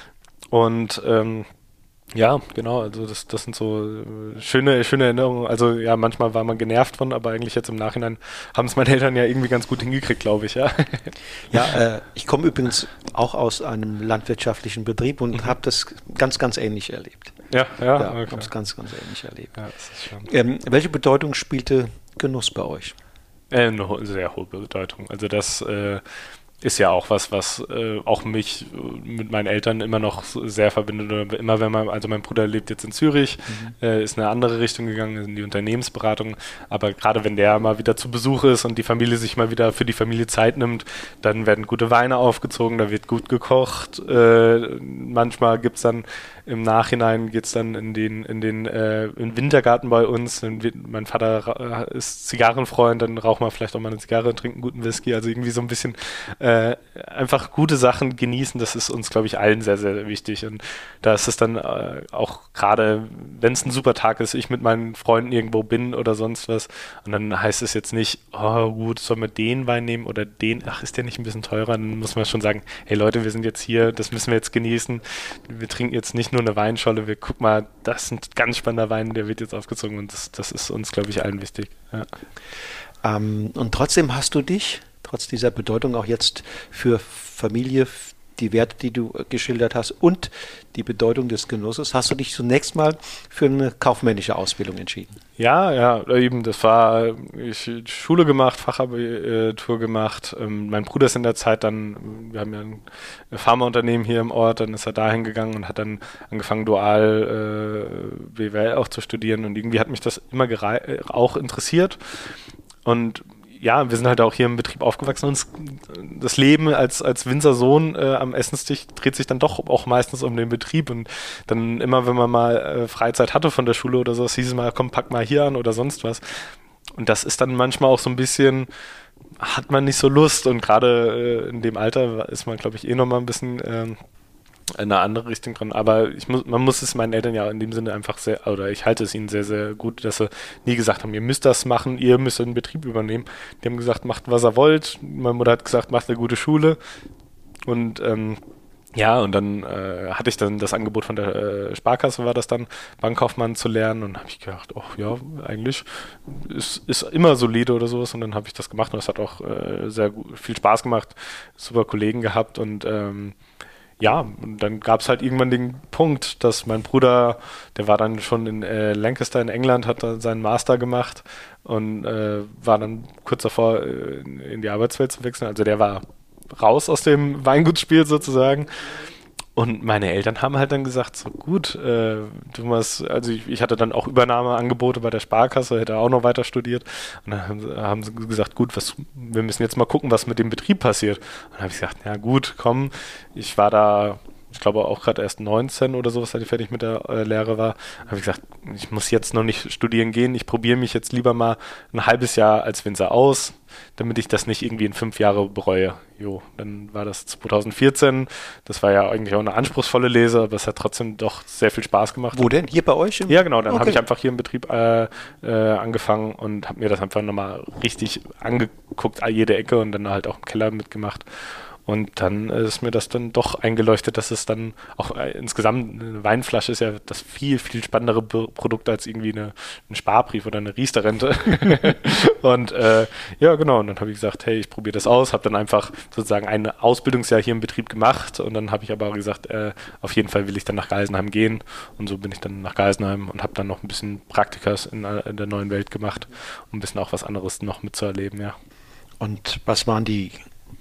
Speaker 2: und ähm, ja, genau, also das, das sind so schöne, schöne Erinnerungen. Also ja, manchmal war man genervt von, aber eigentlich jetzt im Nachhinein haben es meine Eltern ja irgendwie ganz gut hingekriegt, glaube ich, ja.
Speaker 1: Ja, äh, ich komme übrigens auch aus einem landwirtschaftlichen Betrieb und mhm. habe das ganz, ganz ähnlich erlebt.
Speaker 2: Ja, ja,
Speaker 1: ja
Speaker 2: okay.
Speaker 1: habe es ganz, ganz ähnlich erlebt.
Speaker 2: Ja, das ist schon.
Speaker 1: Ähm, welche Bedeutung spielte Genuss bei euch?
Speaker 2: Äh, eine ho- sehr hohe Bedeutung. Also das äh, ist ja auch was, was äh, auch mich äh, mit meinen Eltern immer noch so sehr verbindet. Oder immer wenn man, also mein Bruder lebt jetzt in Zürich, mhm. äh, ist in eine andere Richtung gegangen, in die Unternehmensberatung. Aber gerade wenn der mal wieder zu Besuch ist und die Familie sich mal wieder für die Familie Zeit nimmt, dann werden gute Weine aufgezogen, da wird gut gekocht. Äh, manchmal gibt's dann im Nachhinein geht's dann in den in den äh, in den Wintergarten bei uns. Dann wird, mein Vater ra- ist Zigarrenfreund, dann rauchen wir vielleicht auch mal eine Zigarre, trinken guten Whisky. Also irgendwie so ein bisschen äh, einfach gute Sachen genießen. Das ist uns, glaube ich, allen sehr, sehr wichtig. Und da ist es dann äh, auch gerade, wenn es ein super Tag ist, ich mit meinen Freunden irgendwo bin oder sonst was. Und dann heißt es jetzt nicht, oh gut, sollen wir den Wein nehmen oder den, ach, ist der nicht ein bisschen teurer? Dann muss man schon sagen, hey Leute, wir sind jetzt hier, das müssen wir jetzt genießen. Wir trinken jetzt nicht nur eine Weinscholle, wir guck mal, das ist ein ganz spannender Wein, der wird jetzt aufgezogen und das, das ist uns, glaube ich, allen wichtig. Ja.
Speaker 1: Ähm, und trotzdem hast du dich, trotz dieser Bedeutung auch jetzt für Familie, die Werte, die du geschildert hast und die Bedeutung des Genusses, hast du dich zunächst mal für eine kaufmännische Ausbildung entschieden?
Speaker 2: Ja, ja, eben, das war, ich Schule gemacht, Fachabitur gemacht. Ähm, mein Bruder ist in der Zeit dann, wir haben ja ein Pharmaunternehmen hier im Ort, dann ist er dahin gegangen und hat dann angefangen, dual äh, B W L auch zu studieren und irgendwie hat mich das immer gerei- auch interessiert und ja, wir sind halt auch hier im Betrieb aufgewachsen und das Leben als, als Winzersohn äh, am Essenstisch dreht sich dann doch auch meistens um den Betrieb und dann immer, wenn man mal äh, Freizeit hatte von der Schule oder so, hieß es mal, komm, pack mal hier an oder sonst was. Und das ist dann manchmal auch so ein bisschen, hat man nicht so Lust und gerade äh, in dem Alter ist man, glaube ich, eh nochmal ein bisschen äh, in eine andere Richtung dran, aber ich muss, man muss es meinen Eltern ja in dem Sinne einfach sehr, oder ich halte es ihnen sehr, sehr gut, dass sie nie gesagt haben, ihr müsst das machen, ihr müsst den Betrieb übernehmen. Die haben gesagt, macht was ihr wollt. Meine Mutter hat gesagt, macht eine gute Schule. Und ähm, ja, und dann äh, hatte ich dann das Angebot von der äh, Sparkasse, war das dann, Bankkaufmann zu lernen und habe ich gedacht, oh ja, eigentlich ist, ist immer solide oder sowas und dann habe ich das gemacht und es hat auch äh, sehr gut, viel Spaß gemacht, super Kollegen gehabt und ähm, ja, und dann gab es halt irgendwann den Punkt, dass mein Bruder, der war dann schon in äh, Lancaster in England, hat dann seinen Master gemacht und äh, war dann kurz davor, äh, in die Arbeitswelt zu wechseln. Also der war raus aus dem Weingutspiel sozusagen. Und meine Eltern haben halt dann gesagt, so gut, äh, du musst, also ich, ich hatte dann auch Übernahmeangebote bei der Sparkasse, hätte auch noch weiter studiert. Und dann haben, haben sie gesagt, gut, was, wir müssen jetzt mal gucken, was mit dem Betrieb passiert. Und dann habe ich gesagt, ja gut, komm, ich war da ich glaube auch gerade erst neunzehn oder sowas, als ich fertig mit der äh, Lehre war, habe ich gesagt, ich muss jetzt noch nicht studieren gehen, ich probiere mich jetzt lieber mal ein halbes Jahr als Winzer aus, damit ich das nicht irgendwie in fünf Jahre bereue. Jo, dann war das zwanzig vierzehn, das war ja eigentlich auch eine anspruchsvolle Lese, aber es hat trotzdem doch sehr viel Spaß gemacht.
Speaker 1: Wo denn? Hier bei euch?
Speaker 2: Ja, genau, dann
Speaker 1: okay.
Speaker 2: habe ich einfach hier im Betrieb äh, äh, angefangen und habe mir das einfach nochmal richtig angeguckt, jede Ecke und dann halt auch im Keller mitgemacht. Und dann ist mir das dann doch eingeleuchtet, dass es dann auch äh, insgesamt, eine Weinflasche ist ja das viel, viel spannendere Be- Produkt als irgendwie eine, ein Sparbrief oder eine Riester-Rente. Und äh, ja, genau, und dann habe ich gesagt, hey, ich probiere das aus, habe dann einfach sozusagen ein Ausbildungsjahr hier im Betrieb gemacht und dann habe ich aber auch gesagt, äh, auf jeden Fall will ich dann nach Geisenheim gehen. Und so bin ich dann nach Geisenheim und habe dann noch ein bisschen Praktikas in, in der neuen Welt gemacht, um ein bisschen auch was anderes noch mitzuerleben, ja.
Speaker 1: Und was waren die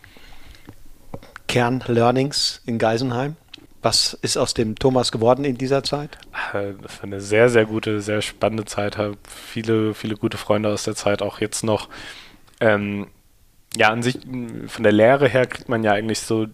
Speaker 1: Kern-Learnings in Geisenheim? Was ist aus dem Thomas geworden in dieser Zeit?
Speaker 2: Das war eine sehr, sehr gute, sehr spannende Zeit. Habe viele, viele gute Freunde aus der Zeit, auch jetzt noch. Ähm, ja, an sich, von der Lehre her kriegt man ja eigentlich so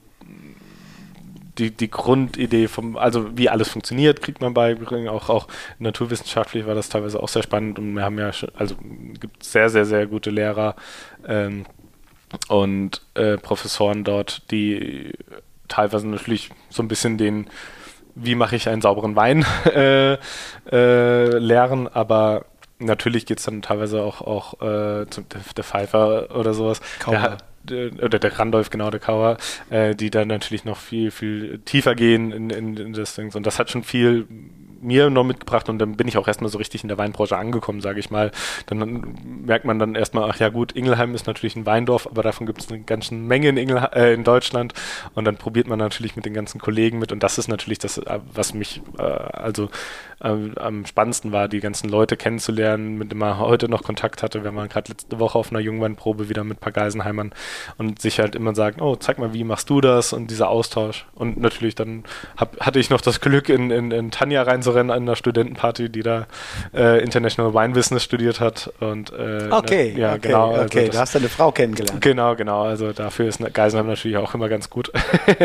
Speaker 2: die, die Grundidee vom, also wie alles funktioniert, kriegt man bei. Auch, auch naturwissenschaftlich war das teilweise auch sehr spannend und wir haben ja schon, also gibt sehr, sehr, sehr gute Lehrer, ähm, und äh, Professoren dort, die teilweise natürlich so ein bisschen den, wie mache ich einen sauberen Wein äh, äh, lehren, aber natürlich geht es dann teilweise auch, auch äh, zum, der, der Pfeiffer oder sowas, der, der, oder der Randolph, genau, der Kauer, äh, die dann natürlich noch viel, viel tiefer gehen in, in, in das Ding. Und das hat schon viel mir noch mitgebracht und dann bin ich auch erstmal so richtig in der Weinbranche angekommen, sage ich mal. Dann merkt man dann erstmal, ach ja gut, Ingelheim ist natürlich ein Weindorf, aber davon gibt es eine ganze Menge in, Ingel, äh, in Deutschland und dann probiert man natürlich mit den ganzen Kollegen mit und das ist natürlich das, was mich äh, also äh, am spannendsten war, die ganzen Leute kennenzulernen, mit denen man heute noch Kontakt hatte, wenn man gerade letzte Woche auf einer Jungweinprobe wieder mit ein paar Geisenheimern und sich halt immer sagt, oh, zeig mal, wie machst du das und dieser Austausch und natürlich dann hab, hatte ich noch das Glück, in, in, in Tanja reinzurennen, an einer Studentenparty, die da äh, International Wine Business studiert hat. Und, äh,
Speaker 1: okay,
Speaker 2: ne, ja,
Speaker 1: okay,
Speaker 2: genau.
Speaker 1: okay.
Speaker 2: Also das,
Speaker 1: da hast du eine Frau kennengelernt.
Speaker 2: Genau, genau. Also dafür ist Geisenheim natürlich auch immer ganz gut.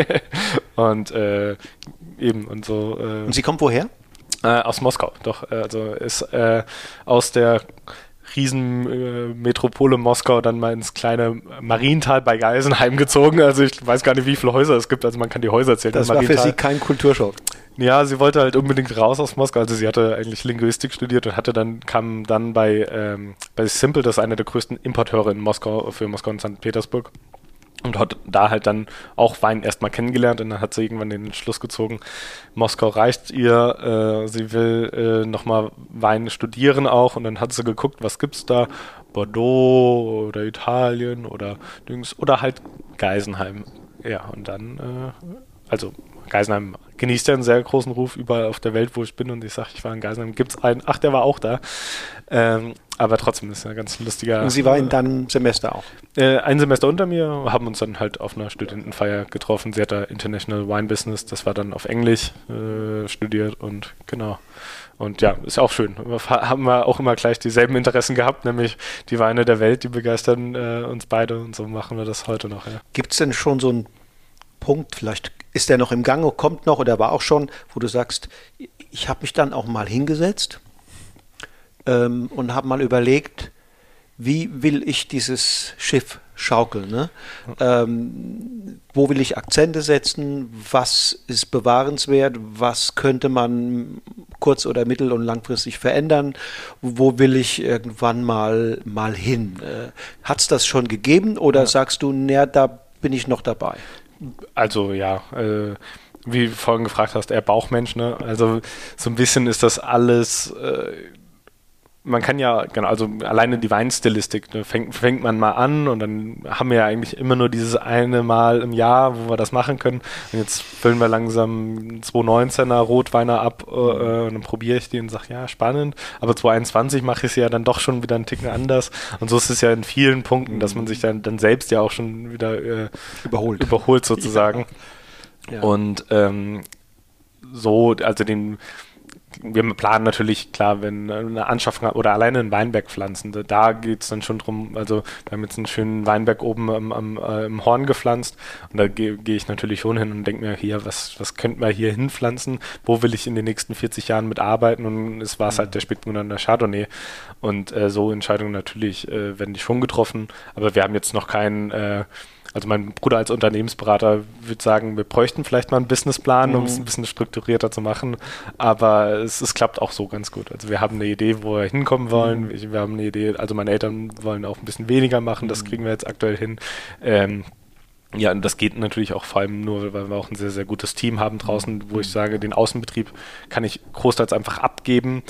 Speaker 2: und äh, eben und so. Äh,
Speaker 1: und sie kommt woher?
Speaker 2: Äh, aus Moskau, doch. Also ist äh, aus der Riesenmetropole äh, Moskau dann mal ins kleine Mariental bei Geisenheim gezogen. Also ich weiß gar nicht, wie viele Häuser es gibt. Also man kann die Häuser zählen.
Speaker 1: Das war für sie kein Kulturschock.
Speaker 2: Ja, sie wollte halt unbedingt raus aus Moskau. Also sie hatte eigentlich Linguistik studiert und hatte dann kam dann bei ähm, bei Simple, das ist einer der größten Importeure in Moskau für Moskau und Sankt Petersburg. Und hat da halt dann auch Wein erstmal kennengelernt und dann hat sie irgendwann den Entschluss gezogen, Moskau reicht ihr, äh, sie will äh, nochmal Wein studieren auch und dann hat sie geguckt, was gibt's da, Bordeaux oder Italien oder Dings oder halt Geisenheim. Ja, und dann, äh, also Geisenheim genießt ja einen sehr großen Ruf überall auf der Welt, wo ich bin und ich sage, ich war in Geisenheim, gibt's einen, ach, der war auch da. Ähm, aber trotzdem ist ja ein ganz lustiger...
Speaker 1: Und sie war in deinem Semester auch?
Speaker 2: Äh, ein Semester unter mir, haben uns dann halt auf einer Studentenfeier getroffen. Sie hat da International Wine Business, das war dann auf Englisch äh, studiert und genau. Und ja, ist auch schön. Wir haben wir auch immer gleich dieselben Interessen gehabt, nämlich die Weine der Welt, die begeistern äh, uns beide und so machen wir das heute noch. Ja.
Speaker 1: Gibt es denn schon so einen Punkt, vielleicht ist der noch im Gange, kommt noch oder war auch schon, wo du sagst, ich habe mich dann auch mal hingesetzt ähm, und habe mal überlegt, wie will ich dieses Schiff schaukeln? Ne? Ähm, wo will ich Akzente setzen? Was ist bewahrenswert? Was könnte man kurz- oder mittel- und langfristig verändern? Wo will ich irgendwann mal, mal hin? Äh, hat es das schon gegeben oder ja. sagst du, naja, da bin ich noch dabei?
Speaker 2: Also ja, äh, wie du vorhin gefragt hast, eher Bauchmensch, ne? Also so ein bisschen ist das alles, äh, man kann ja, genau, also alleine die Weinstilistik, ne, fängt, fängt man mal an und dann haben wir ja eigentlich immer nur dieses eine Mal im Jahr, wo wir das machen können. Und jetzt füllen wir langsam zwei neunzehner Rotweine ab äh, und dann probiere ich die und sage, ja, spannend. Aber zwei einundzwanzig mache ich sie ja dann doch schon wieder einen Ticken anders. Und so ist es ja in vielen Punkten, dass man sich dann, dann selbst ja auch schon wieder äh,
Speaker 1: überholt.
Speaker 2: überholt sozusagen. Ja. Ja. Und ähm, so, also den wir planen natürlich, klar, wenn eine Anschaffung oder alleine einen Weinberg pflanzen, da geht es dann schon drum, also wir haben jetzt einen schönen Weinberg oben am, am, äh, im Horn gepflanzt und da gehe geh ich natürlich schon hin und denke mir, hier, was, was könnte man hier hinpflanzen, wo will ich in den nächsten vierzig Jahren mitarbeiten, und es war es halt der Spätburgunder Chardonnay, und äh, so Entscheidungen natürlich äh, werden die schon getroffen, aber wir haben jetzt noch keinen äh, Also mein Bruder als Unternehmensberater würde sagen, wir bräuchten vielleicht mal einen Businessplan, um es ein bisschen strukturierter zu machen, aber es, es klappt auch so ganz gut. Also wir haben eine Idee, wo wir hinkommen wollen, mhm. wir haben eine Idee, also meine Eltern wollen auch ein bisschen weniger machen, das kriegen wir jetzt aktuell hin. Ähm, ja, und das geht natürlich auch vor allem nur, weil wir auch ein sehr, sehr gutes Team haben draußen, wo ich sage, den Außenbetrieb kann ich großteils einfach abgeben.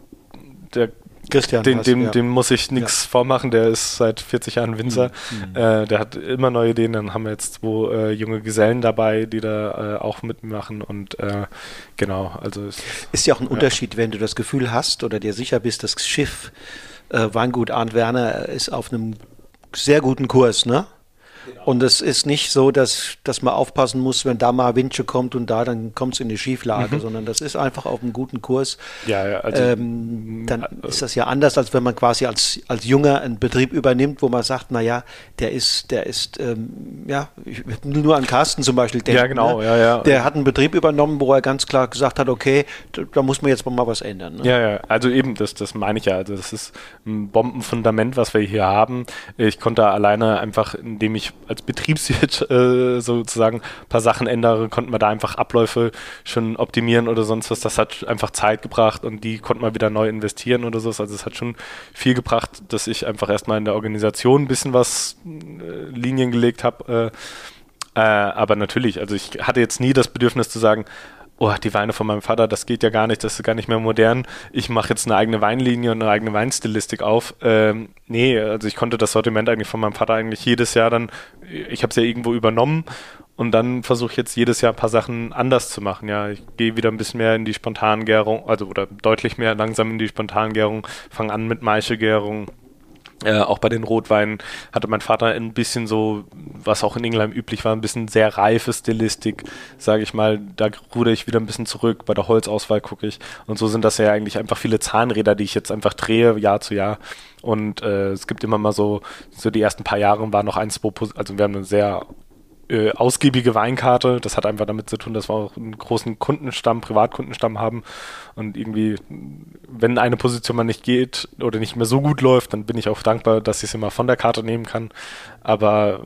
Speaker 2: Der Christian, den, dem, ja. dem muss ich nichts ja. vormachen, der ist seit vierzig Jahren Winzer, mhm. äh, der hat immer neue Ideen, dann haben wir jetzt zwei äh, junge Gesellen dabei, die da äh, auch mitmachen, und äh, genau, also es,
Speaker 1: ist ja auch ein ja. Unterschied, wenn du das Gefühl hast oder dir sicher bist, das Schiff äh, Weingut Arndt Werner ist auf einem sehr guten Kurs, ne? Und es ist nicht so, dass, dass man aufpassen muss, wenn da mal Windche kommt und da, dann kommt es in die Schieflage, mhm. sondern das ist einfach auf einem guten Kurs.
Speaker 2: Ja, ja, also,
Speaker 1: ähm, dann äh, ist das ja anders, als wenn man quasi als, als Junger einen Betrieb übernimmt, wo man sagt, naja, der ist, der ist, ähm, ja, ich will nur an Carsten zum Beispiel denken.
Speaker 2: Ja, genau,
Speaker 1: ne?
Speaker 2: ja, ja.
Speaker 1: Der hat einen Betrieb übernommen, wo er ganz klar gesagt hat, okay, da, da muss man jetzt mal was ändern. Ne?
Speaker 2: Ja, ja, also eben, das, das meine ich ja, also das ist ein Bombenfundament, was wir hier haben. Ich konnte alleine einfach, indem ich als Betriebswirt äh, sozusagen ein paar Sachen ändere, konnten wir da einfach Abläufe schon optimieren oder sonst was. Das hat einfach Zeit gebracht und die konnten wir wieder neu investieren oder so. Also es hat schon viel gebracht, dass ich einfach erstmal in der Organisation ein bisschen was äh, Linien gelegt habe. Äh, äh, aber natürlich, also ich hatte jetzt nie das Bedürfnis zu sagen, oh, die Weine von meinem Vater, das geht ja gar nicht, das ist gar nicht mehr modern. Ich mache jetzt eine eigene Weinlinie und eine eigene Weinstilistik auf. Ähm, nee, also ich konnte das Sortiment eigentlich von meinem Vater eigentlich jedes Jahr dann, ich habe es ja irgendwo übernommen und dann versuche ich jetzt jedes Jahr ein paar Sachen anders zu machen. Ja, ich gehe wieder ein bisschen mehr in die Spontangärung, also oder deutlich mehr langsam in die Spontangärung, fange an mit Maischegärung. Äh, auch bei den Rotweinen hatte mein Vater ein bisschen so, was auch in Ingelheim üblich war, ein bisschen sehr reife Stilistik, sage ich mal. Da ruder ich wieder ein bisschen zurück, bei der Holzauswahl gucke ich. Und so sind das ja eigentlich einfach viele Zahnräder, die ich jetzt einfach drehe, Jahr zu Jahr. Und äh, es gibt immer mal so, so die ersten paar Jahre waren noch ein, zwei, also wir haben eine sehr äh, ausgiebige Weinkarte. Das hat einfach damit zu tun, dass wir auch einen großen Kundenstamm, Privatkundenstamm haben. Und irgendwie, wenn eine Position mal nicht geht oder nicht mehr so gut läuft, dann bin ich auch dankbar, dass ich sie mal von der Karte nehmen kann. Aber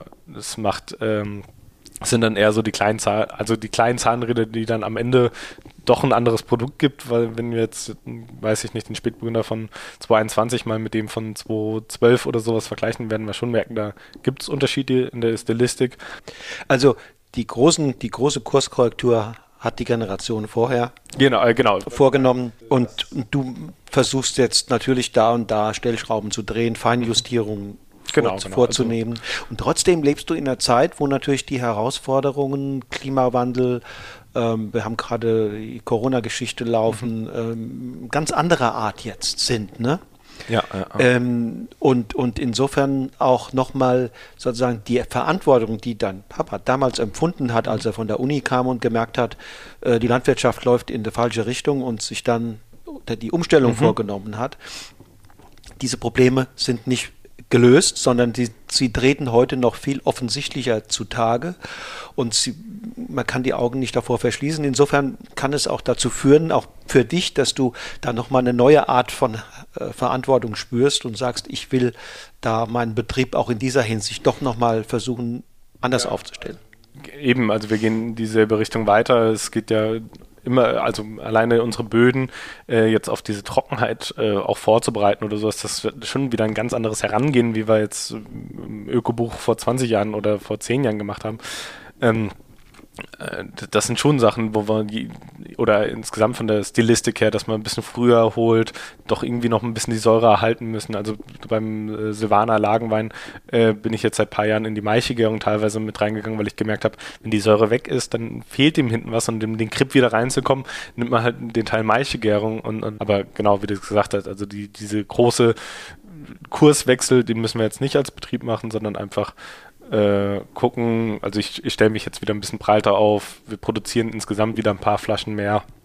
Speaker 2: es macht, ähm, es sind dann eher so die kleinen Zahn, also die kleinen Zahnräder, die dann am Ende doch ein anderes Produkt gibt, weil wenn wir jetzt, weiß ich nicht, den Spätburgunder von zwanzig einundzwanzig mal mit dem von zwanzig zwölf oder sowas vergleichen, werden wir schon merken, da gibt es Unterschiede in der Stilistik.
Speaker 1: Also die großen, die große Kurskorrektur hat die Generation vorher
Speaker 2: genau, äh, genau.
Speaker 1: vorgenommen und, und du versuchst jetzt natürlich da und da Stellschrauben zu drehen, Feinjustierungen
Speaker 2: genau,
Speaker 1: vor,
Speaker 2: genau,
Speaker 1: vorzunehmen. Also. Und trotzdem lebst du in einer Zeit, wo natürlich die Herausforderungen, Klimawandel, ähm, wir haben gerade die Corona-Geschichte laufen, mhm. ähm, ganz anderer Art jetzt sind, ne?
Speaker 2: Ja, ja, ja.
Speaker 1: Ähm, und, und insofern auch nochmal sozusagen die Verantwortung, die dann Papa damals empfunden hat, als er von der Uni kam und gemerkt hat, äh, die Landwirtschaft läuft in die falsche Richtung und sich dann die Umstellung mhm. vorgenommen hat. Diese Probleme sind nicht gelöst, sondern die, sie treten heute noch viel offensichtlicher zutage und sie, man kann die Augen nicht davor verschließen. Insofern kann es auch dazu führen, auch für dich, dass du da nochmal eine neue Art von äh, Verantwortung spürst und sagst, ich will da meinen Betrieb auch in dieser Hinsicht doch nochmal versuchen, anders ja. aufzustellen.
Speaker 2: Eben, also wir gehen in dieselbe Richtung weiter. Es geht ja immer, also alleine unsere Böden äh, jetzt auf diese Trockenheit äh, auch vorzubereiten oder so, ist das schon wieder ein ganz anderes Herangehen, wie wir jetzt im Ökobuch vor zwanzig Jahren oder vor zehn Jahren gemacht haben. Ähm, äh, das sind schon Sachen, wo wir die, oder insgesamt von der Stilistik her, dass man ein bisschen früher holt, doch irgendwie noch ein bisschen die Säure erhalten müssen. Also beim äh, Silvaner Lagenwein äh, bin ich jetzt seit ein paar Jahren in die Maischegärung teilweise mit reingegangen, weil ich gemerkt habe, wenn die Säure weg ist, dann fehlt dem hinten was und um den Kripp wieder reinzukommen, nimmt man halt den Teil Maischegärung. Und, und, aber genau, wie du gesagt hast, also die, diese große Kurswechsel, den müssen wir jetzt nicht als Betrieb machen, sondern einfach Äh, gucken, also ich, ich stelle mich jetzt wieder ein bisschen breiter auf, wir produzieren insgesamt wieder ein paar Flaschen mehr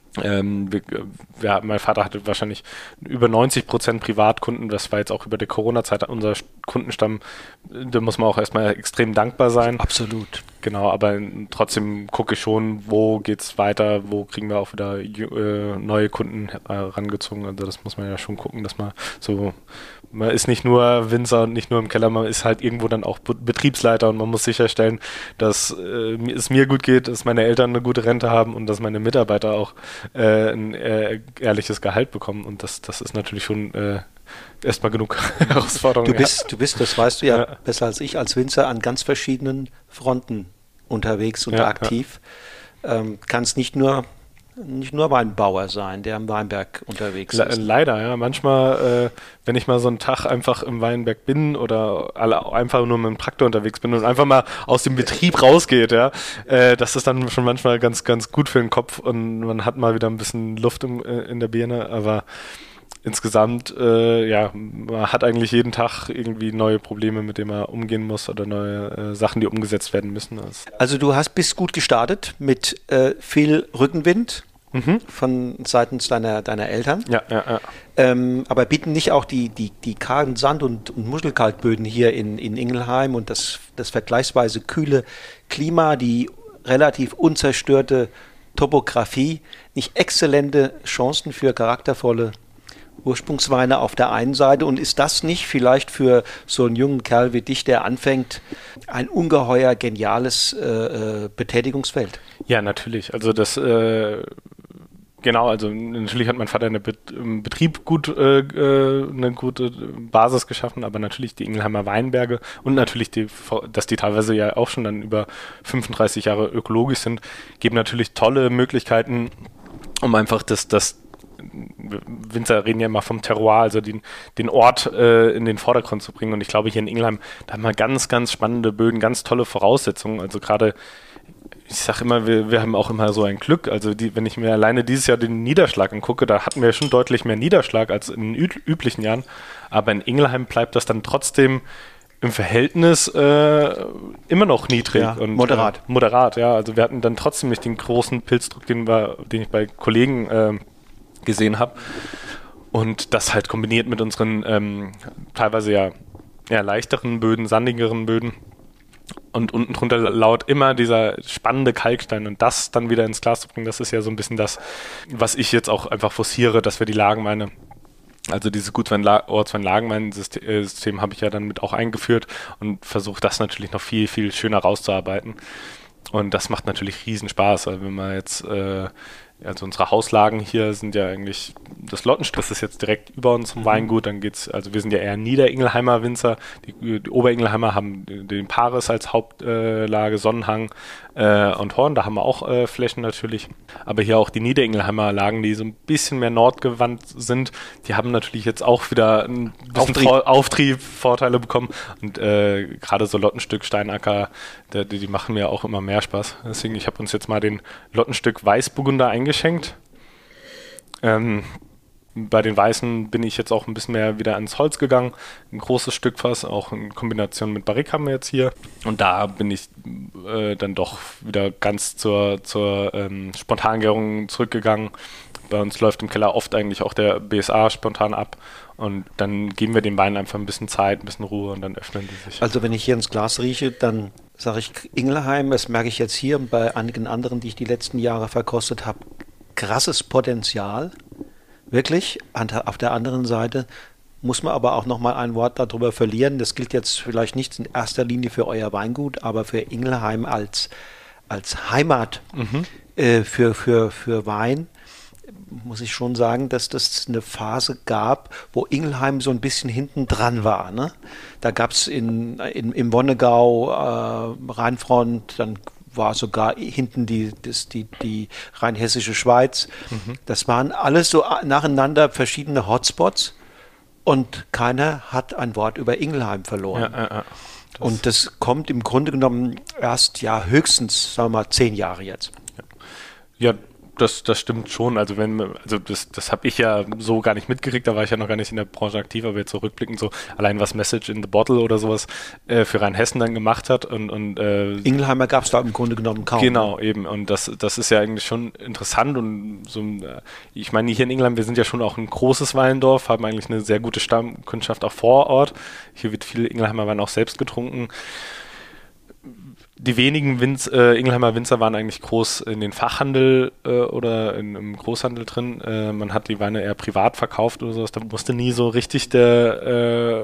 Speaker 2: Ähm, wir, wir, mein Vater hatte wahrscheinlich über neunzig Prozent Privatkunden, das war jetzt auch über die Corona-Zeit unser Kundenstamm, da muss man auch erstmal extrem dankbar sein.
Speaker 1: Absolut.
Speaker 2: Genau, aber trotzdem gucke ich schon, wo geht's weiter, wo kriegen wir auch wieder äh, neue Kunden äh, rangezogen, also das muss man ja schon gucken, dass man so, man ist nicht nur Winzer und nicht nur im Keller, man ist halt irgendwo dann auch Betriebsleiter und man muss sicherstellen, dass äh, es mir gut geht, dass meine Eltern eine gute Rente haben und dass meine Mitarbeiter auch äh, ein äh, ehrliches Gehalt bekommen und das, das ist natürlich schon äh, erstmal genug Herausforderung.
Speaker 1: Du bist, ja. du bist, das weißt du ja, ja besser als ich, als Winzer an ganz verschiedenen Fronten unterwegs und ja, aktiv. Ja. Ähm, kannst nicht nur nicht nur Weinbauer sein, der im Weinberg unterwegs
Speaker 2: Le-
Speaker 1: ist.
Speaker 2: Leider, ja. Manchmal, äh, wenn ich mal so einen Tag einfach im Weinberg bin oder alle einfach nur mit dem Traktor unterwegs bin und einfach mal aus dem Betrieb rausgeht, ja, äh, das ist dann schon manchmal ganz, ganz gut für den Kopf und man hat mal wieder ein bisschen Luft im, äh, in der Birne, aber insgesamt, äh, ja, man hat eigentlich jeden Tag irgendwie neue Probleme, mit denen man umgehen muss oder neue äh, Sachen, die umgesetzt werden müssen.
Speaker 1: Also du hast bist gut gestartet mit äh, viel Rückenwind mhm. von seitens deiner, deiner Eltern.
Speaker 2: Ja, ja, ja.
Speaker 1: Ähm, aber bieten nicht auch die, die, die kargen Sand- und, und Muschelkalkböden hier in, in Ingelheim und das, das vergleichsweise kühle Klima, die relativ unzerstörte Topografie, nicht exzellente Chancen für charaktervolle Ursprungsweine auf der einen Seite und ist das nicht vielleicht für so einen jungen Kerl wie dich, der anfängt, ein ungeheuer geniales äh, Betätigungsfeld?
Speaker 2: Ja, natürlich. Also das, äh, genau, also natürlich hat mein Vater eine Bet- im Betrieb gut äh, eine gute Basis geschaffen, aber natürlich die Ingelheimer Weinberge und natürlich, die, dass die teilweise ja auch schon dann über fünfunddreißig Jahre ökologisch sind, geben natürlich tolle Möglichkeiten, um einfach das, das Winzer reden ja immer vom Terroir, also den, den Ort äh, in den Vordergrund zu bringen. Und ich glaube, hier in Ingelheim, da haben wir ganz, ganz spannende Böden, ganz tolle Voraussetzungen. Also gerade, ich sage immer, wir, wir haben auch immer so ein Glück. Also die, wenn ich mir alleine dieses Jahr den Niederschlag angucke, da hatten wir schon deutlich mehr Niederschlag als in den ü- üblichen Jahren. Aber in Ingelheim bleibt das dann trotzdem im Verhältnis äh, immer noch niedrig.
Speaker 1: Ja,
Speaker 2: und
Speaker 1: moderat.
Speaker 2: Äh, moderat, ja. Also wir hatten dann trotzdem nicht den großen Pilzdruck, den, wir, den ich bei Kollegen äh, gesehen habe. Und das halt kombiniert mit unseren ähm, teilweise ja eher leichteren Böden, sandigeren Böden und unten drunter laut immer dieser spannende Kalkstein und das dann wieder ins Glas zu bringen, das ist ja so ein bisschen das, was ich jetzt auch einfach forciere, dass wir die Lagenweine, also dieses Gutswein-Ortswein-Lagenwein-System habe ich ja dann mit auch eingeführt und versuche das natürlich noch viel, viel schöner rauszuarbeiten. Und das macht natürlich riesen Spaß, also wenn man jetzt äh, also unsere Hauslagen hier sind ja eigentlich das Lottenstück, das ist jetzt direkt über uns zum mhm. Weingut, dann geht's, also wir sind ja eher Niederingelheimer Winzer, die, die Oberingelheimer haben den Paris als Hauptlage, äh, Sonnenhang äh, und Horn, da haben wir auch äh, Flächen natürlich, aber hier auch die Niederingelheimer Lagen, die so ein bisschen mehr nordgewandt sind, die haben natürlich jetzt auch wieder ein bisschen Auftrieb, Trau- Auftrieb Vorteile bekommen und äh, gerade so Lottenstück, Steinacker, die, die machen mir auch immer mehr Spaß, deswegen ich habe uns jetzt mal den Lottenstück Weißburgunder eingeschenkt. Ähm, bei den Weißen bin ich jetzt auch ein bisschen mehr wieder ans Holz gegangen. Ein großes Stück Fass, auch in Kombination mit Barrique haben wir jetzt hier. Und da bin ich äh, dann doch wieder ganz zur, zur ähm, Spontangärung zurückgegangen. Bei uns läuft im Keller oft eigentlich auch der B S A spontan ab. Und dann geben wir den Weinen einfach ein bisschen Zeit, ein bisschen Ruhe und dann öffnen die sich.
Speaker 1: Also wenn ich hier ins Glas rieche, dann sage ich Ingelheim, das merke ich jetzt hier und bei einigen anderen, die ich die letzten Jahre verkostet habe, krasses Potenzial, wirklich. Auf der anderen Seite muss man aber auch nochmal ein Wort darüber verlieren. Das gilt jetzt vielleicht nicht in erster Linie für euer Weingut, aber für Ingelheim als, als Heimat mhm. äh, für, für, für Wein. Muss ich schon sagen, dass das eine Phase gab, wo Ingelheim so ein bisschen hinten dran war. Ne? Da gab es in, in, im Wonnegau, äh, Rheinfront, dann war sogar hinten die, das, die, die rheinhessische Schweiz. Mhm. Das waren alles so nacheinander verschiedene Hotspots und keiner hat ein Wort über Ingelheim verloren. Ja, ja, ja. Das und das kommt im Grunde genommen erst ja höchstens, sagen wir mal, zehn Jahre jetzt.
Speaker 2: Ja, ja Das, das stimmt schon. Also wenn, also das, das habe ich ja so gar nicht mitgekriegt, da war ich ja noch gar nicht in der Branche aktiv, aber jetzt so rückblickend so allein was Message in the Bottle oder sowas äh, für Rheinhessen dann gemacht hat und, und äh,
Speaker 1: Ingelheimer gab es da im Grunde genommen kaum.
Speaker 2: Genau, eben. Und das, das ist ja eigentlich schon interessant und so, ich meine, hier in England, wir sind ja schon auch ein großes Weindorf, haben eigentlich eine sehr gute Stammkundschaft auch vor Ort. Hier wird viel Ingelheimer Wein auch selbst getrunken. Die wenigen Winz, äh, Ingelheimer Winzer waren eigentlich groß in den Fachhandel äh, oder in, im Großhandel drin. Äh, man hat die Weine eher privat verkauft oder sowas. Da musste nie so richtig der, äh,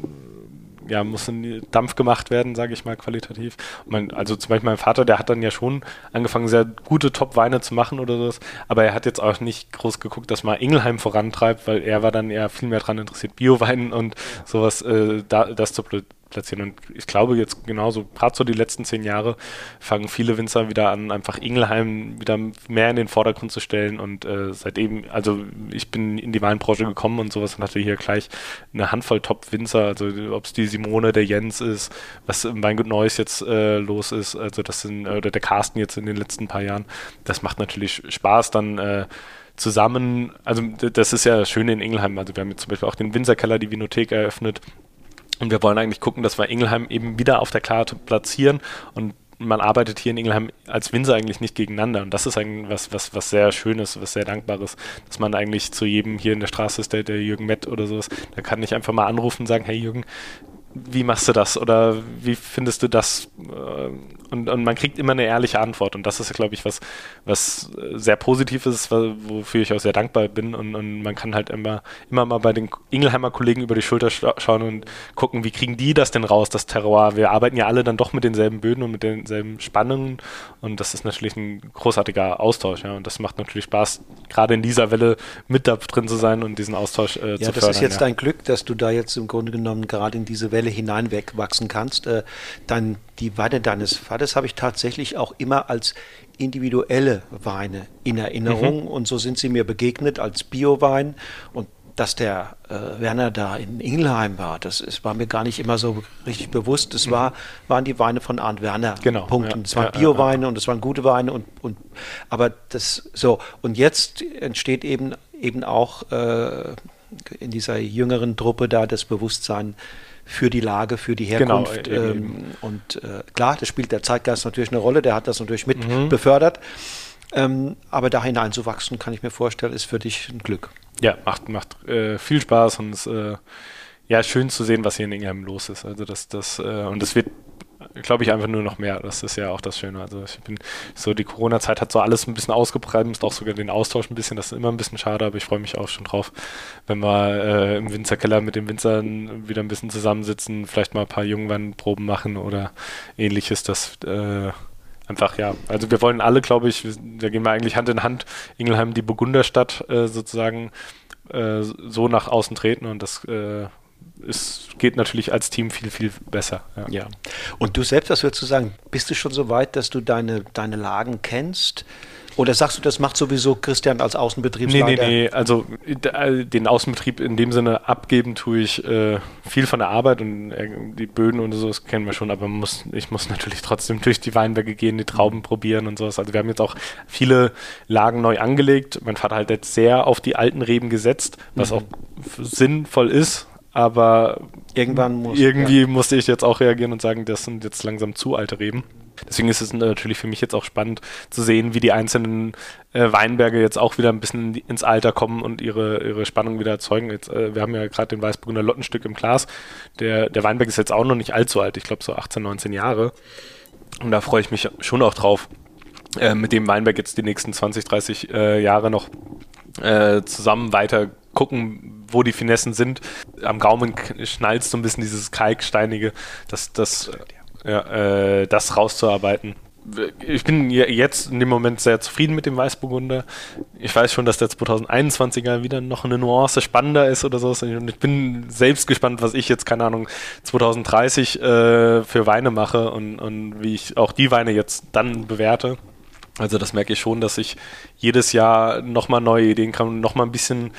Speaker 2: ja, musste nie Dampf gemacht werden, sage ich mal, qualitativ. Und mein, also zum Beispiel mein Vater, der hat dann ja schon angefangen, sehr gute Top-Weine zu machen oder sowas. Aber er hat jetzt auch nicht groß geguckt, dass man Ingelheim vorantreibt, weil er war dann eher viel mehr daran interessiert, Bio-Weinen und sowas, äh, da, das zu platzieren. Und ich glaube jetzt genauso, gerade so die letzten zehn Jahre fangen viele Winzer wieder an, einfach Ingelheim wieder mehr in den Vordergrund zu stellen und äh, seitdem, also ich bin in die Weinbranche gekommen und sowas und hatte hier gleich eine Handvoll Top-Winzer, also ob es die Simone, der Jens ist, was im Weingut Neuss jetzt äh, los ist, also das sind, oder der Carsten jetzt in den letzten paar Jahren, das macht natürlich Spaß dann äh, zusammen, also das ist ja schön in Ingelheim, also wir haben jetzt zum Beispiel auch den Winzerkeller, die Vinothek eröffnet. Und wir wollen eigentlich gucken, dass wir Ingelheim eben wieder auf der Karte platzieren und man arbeitet hier in Ingelheim als Winzer eigentlich nicht gegeneinander und das ist eigentlich was, was, was sehr Schönes, was sehr Dankbares, dass man eigentlich zu jedem hier in der Straße ist, der, der Jürgen Mett oder sowas, da kann ich einfach mal anrufen und sagen, hey Jürgen, wie machst du das oder wie findest du das? Und, und man kriegt immer eine ehrliche Antwort und das ist, glaube ich, was, was sehr positiv ist, wofür ich auch sehr dankbar bin und, und man kann halt immer, immer mal bei den Ingelheimer Kollegen über die Schulter schauen und gucken, wie kriegen die das denn raus, das Terroir? Wir arbeiten ja alle dann doch mit denselben Böden und mit denselben Spannungen und das ist natürlich ein großartiger Austausch, ja, und das macht natürlich Spaß, gerade in dieser Welle mit da drin zu sein und diesen Austausch äh,
Speaker 1: ja,
Speaker 2: zu fördern.
Speaker 1: Ja, das ist jetzt
Speaker 2: ja.
Speaker 1: dein Glück, dass du da jetzt im Grunde genommen gerade in diese Welle hineinwachsen kannst. Äh, dann die Weine deines Vaters habe ich tatsächlich auch immer als individuelle Weine in Erinnerung mhm. und so sind sie mir begegnet als Biowein und dass der äh, Werner da in Ingelheim war, das ist, war mir gar nicht immer so richtig bewusst. Es war, waren die Weine von Arndt Werner.
Speaker 2: Genau.
Speaker 1: Punkten.
Speaker 2: Ja,
Speaker 1: es waren
Speaker 2: ja,
Speaker 1: Bioweine
Speaker 2: ja.
Speaker 1: und es waren gute Weine und, und aber das so und jetzt entsteht eben eben auch äh, in dieser jüngeren Truppe da das Bewusstsein für die Lage, für die Herkunft.
Speaker 2: Genau, eben,
Speaker 1: ähm, und äh, klar, das spielt der Zeitgeist natürlich eine Rolle, der hat das natürlich mit
Speaker 2: mhm.
Speaker 1: befördert. Ähm, aber da hineinzuwachsen, kann ich mir vorstellen, ist für dich ein Glück.
Speaker 2: Ja, macht, macht äh, viel Spaß und es ist äh, ja, schön zu sehen, was hier in Ingelheim los ist. Also das, das, äh, und es wird, glaube ich, einfach nur noch mehr. Das ist ja auch das Schöne. Also ich bin so, die Corona-Zeit hat so alles ein bisschen ausgebremst, auch sogar den Austausch ein bisschen. Das ist immer ein bisschen schade, aber ich freue mich auch schon drauf, wenn wir äh, im Winzerkeller mit den Winzern wieder ein bisschen zusammensitzen, vielleicht mal ein paar Jungweinproben machen oder ähnliches. Das äh, einfach, ja. Also wir wollen alle, glaube ich, da gehen wir eigentlich Hand in Hand, Ingelheim, die Burgunderstadt äh, sozusagen äh, so nach außen treten und das äh, es geht natürlich als Team viel, viel besser. Ja.
Speaker 1: ja. Und du selbst, was würdest du sagen? Bist du schon so weit, dass du deine, deine Lagen kennst? Oder sagst du, das macht sowieso Christian als Außenbetriebsleiter?
Speaker 2: Nee, nee, nee. Also den Außenbetrieb in dem Sinne abgeben tue ich äh, viel von der Arbeit und äh, die Böden und so, das kennen wir schon, aber man muss, ich muss natürlich trotzdem durch die Weinberge gehen, die Trauben mhm. probieren und sowas. Also wir haben jetzt auch viele Lagen neu angelegt. Mein Vater hat jetzt sehr auf die alten Reben gesetzt, was mhm. auch sinnvoll ist. Aber
Speaker 1: irgendwann muss,
Speaker 2: irgendwie
Speaker 1: ja.
Speaker 2: musste ich jetzt auch reagieren und sagen, das sind jetzt langsam zu alte Reben. Deswegen ist es natürlich für mich jetzt auch spannend zu sehen, wie die einzelnen äh, Weinberge jetzt auch wieder ein bisschen ins Alter kommen und ihre, ihre Spannung wieder erzeugen. Jetzt, äh, wir haben ja gerade den Weißburgunder Lottenstück im Glas. Der, der Weinberg ist jetzt auch noch nicht allzu alt, ich glaube so achtzehn, neunzehn Jahre. Und da freue ich mich schon auch drauf, äh, mit dem Weinberg jetzt die nächsten zwanzig, dreißig äh, Jahre noch äh, zusammen weiter gucken, wo die Finessen sind. Am Gaumen schnallt so ein bisschen dieses Kalksteinige, das, das, ja, äh, das rauszuarbeiten. Ich bin jetzt in dem Moment sehr zufrieden mit dem Weißburgunder. Ich weiß schon, dass der zwanzig einundzwanziger wieder noch eine Nuance spannender ist oder so. Und ich bin selbst gespannt, was ich jetzt, keine Ahnung, zwanzig dreißig äh, für Weine mache und, und wie ich auch die Weine jetzt dann bewerte. Also das merke ich schon, dass ich jedes Jahr nochmal neue Ideen kann und nochmal ein bisschen,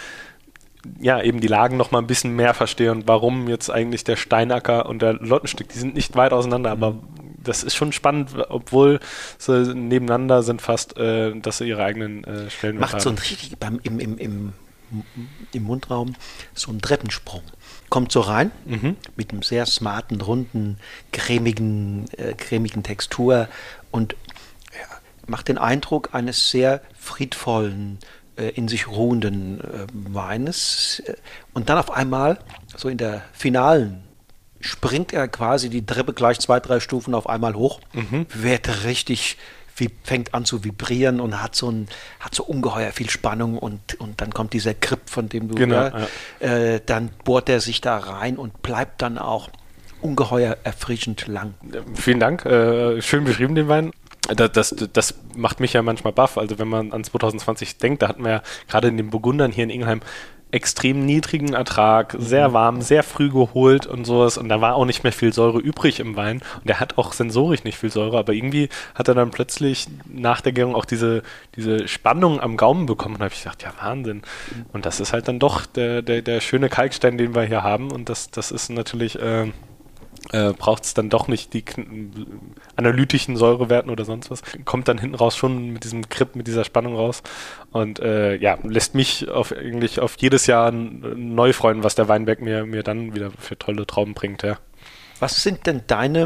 Speaker 2: ja, eben die Lagen noch mal ein bisschen mehr verstehe und warum jetzt eigentlich der Steinacker und der Lottenstück, die sind nicht weit auseinander, aber das ist schon spannend, obwohl sie nebeneinander sind fast, äh, dass sie ihre eigenen äh, Stellen
Speaker 1: Macht
Speaker 2: haben.
Speaker 1: so ein richtig beim, im, im, im, im Mundraum so einen Treppensprung. Kommt so rein mhm. mit einem sehr smarten, runden, cremigen, äh, cremigen Textur und ja, macht den Eindruck eines sehr friedvollen, äh, in sich ruhenden äh, Weines. Und dann auf einmal, so in der finalen, springt er quasi die Treppe gleich zwei, drei Stufen auf einmal hoch, mhm. wird richtig, wie, fängt an zu vibrieren und hat so, ein, hat so ungeheuer viel Spannung und, und dann kommt dieser Grip, von dem du,
Speaker 2: genau,
Speaker 1: ja,
Speaker 2: ja.
Speaker 1: Äh, dann bohrt er sich da rein und bleibt dann auch ungeheuer erfrischend lang.
Speaker 2: Vielen Dank, äh, schön beschrieben den Wein. Das, das, das macht mich ja manchmal baff, also wenn man an zwanzig zwanzig denkt, da hatten wir ja gerade in den Burgundern hier in Ingelheim extrem niedrigen Ertrag, sehr warm, sehr früh geholt und sowas und da war auch nicht mehr viel Säure übrig im Wein und der hat auch sensorisch nicht viel Säure, aber irgendwie hat er dann plötzlich nach der Gärung auch diese, diese Spannung am Gaumen bekommen und da habe ich gedacht, ja Wahnsinn und das ist halt dann doch der, der, der schöne Kalkstein, den wir hier haben und das, das ist natürlich... Äh, Äh, braucht es dann doch nicht die kn- analytischen Säurewerten oder sonst was. Kommt dann hinten raus schon mit diesem Grip, mit dieser Spannung raus und äh, ja, lässt mich auf eigentlich auf jedes Jahr n- neu freuen, was der Weinberg mir, mir dann wieder für tolle Trauben bringt. Ja.
Speaker 1: Was sind denn deine,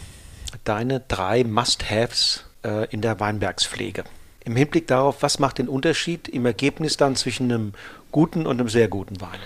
Speaker 1: deine drei Must-Haves äh, in der Weinbergspflege? Im Hinblick darauf, was macht den Unterschied im Ergebnis dann zwischen einem guten und einem sehr guten Wein?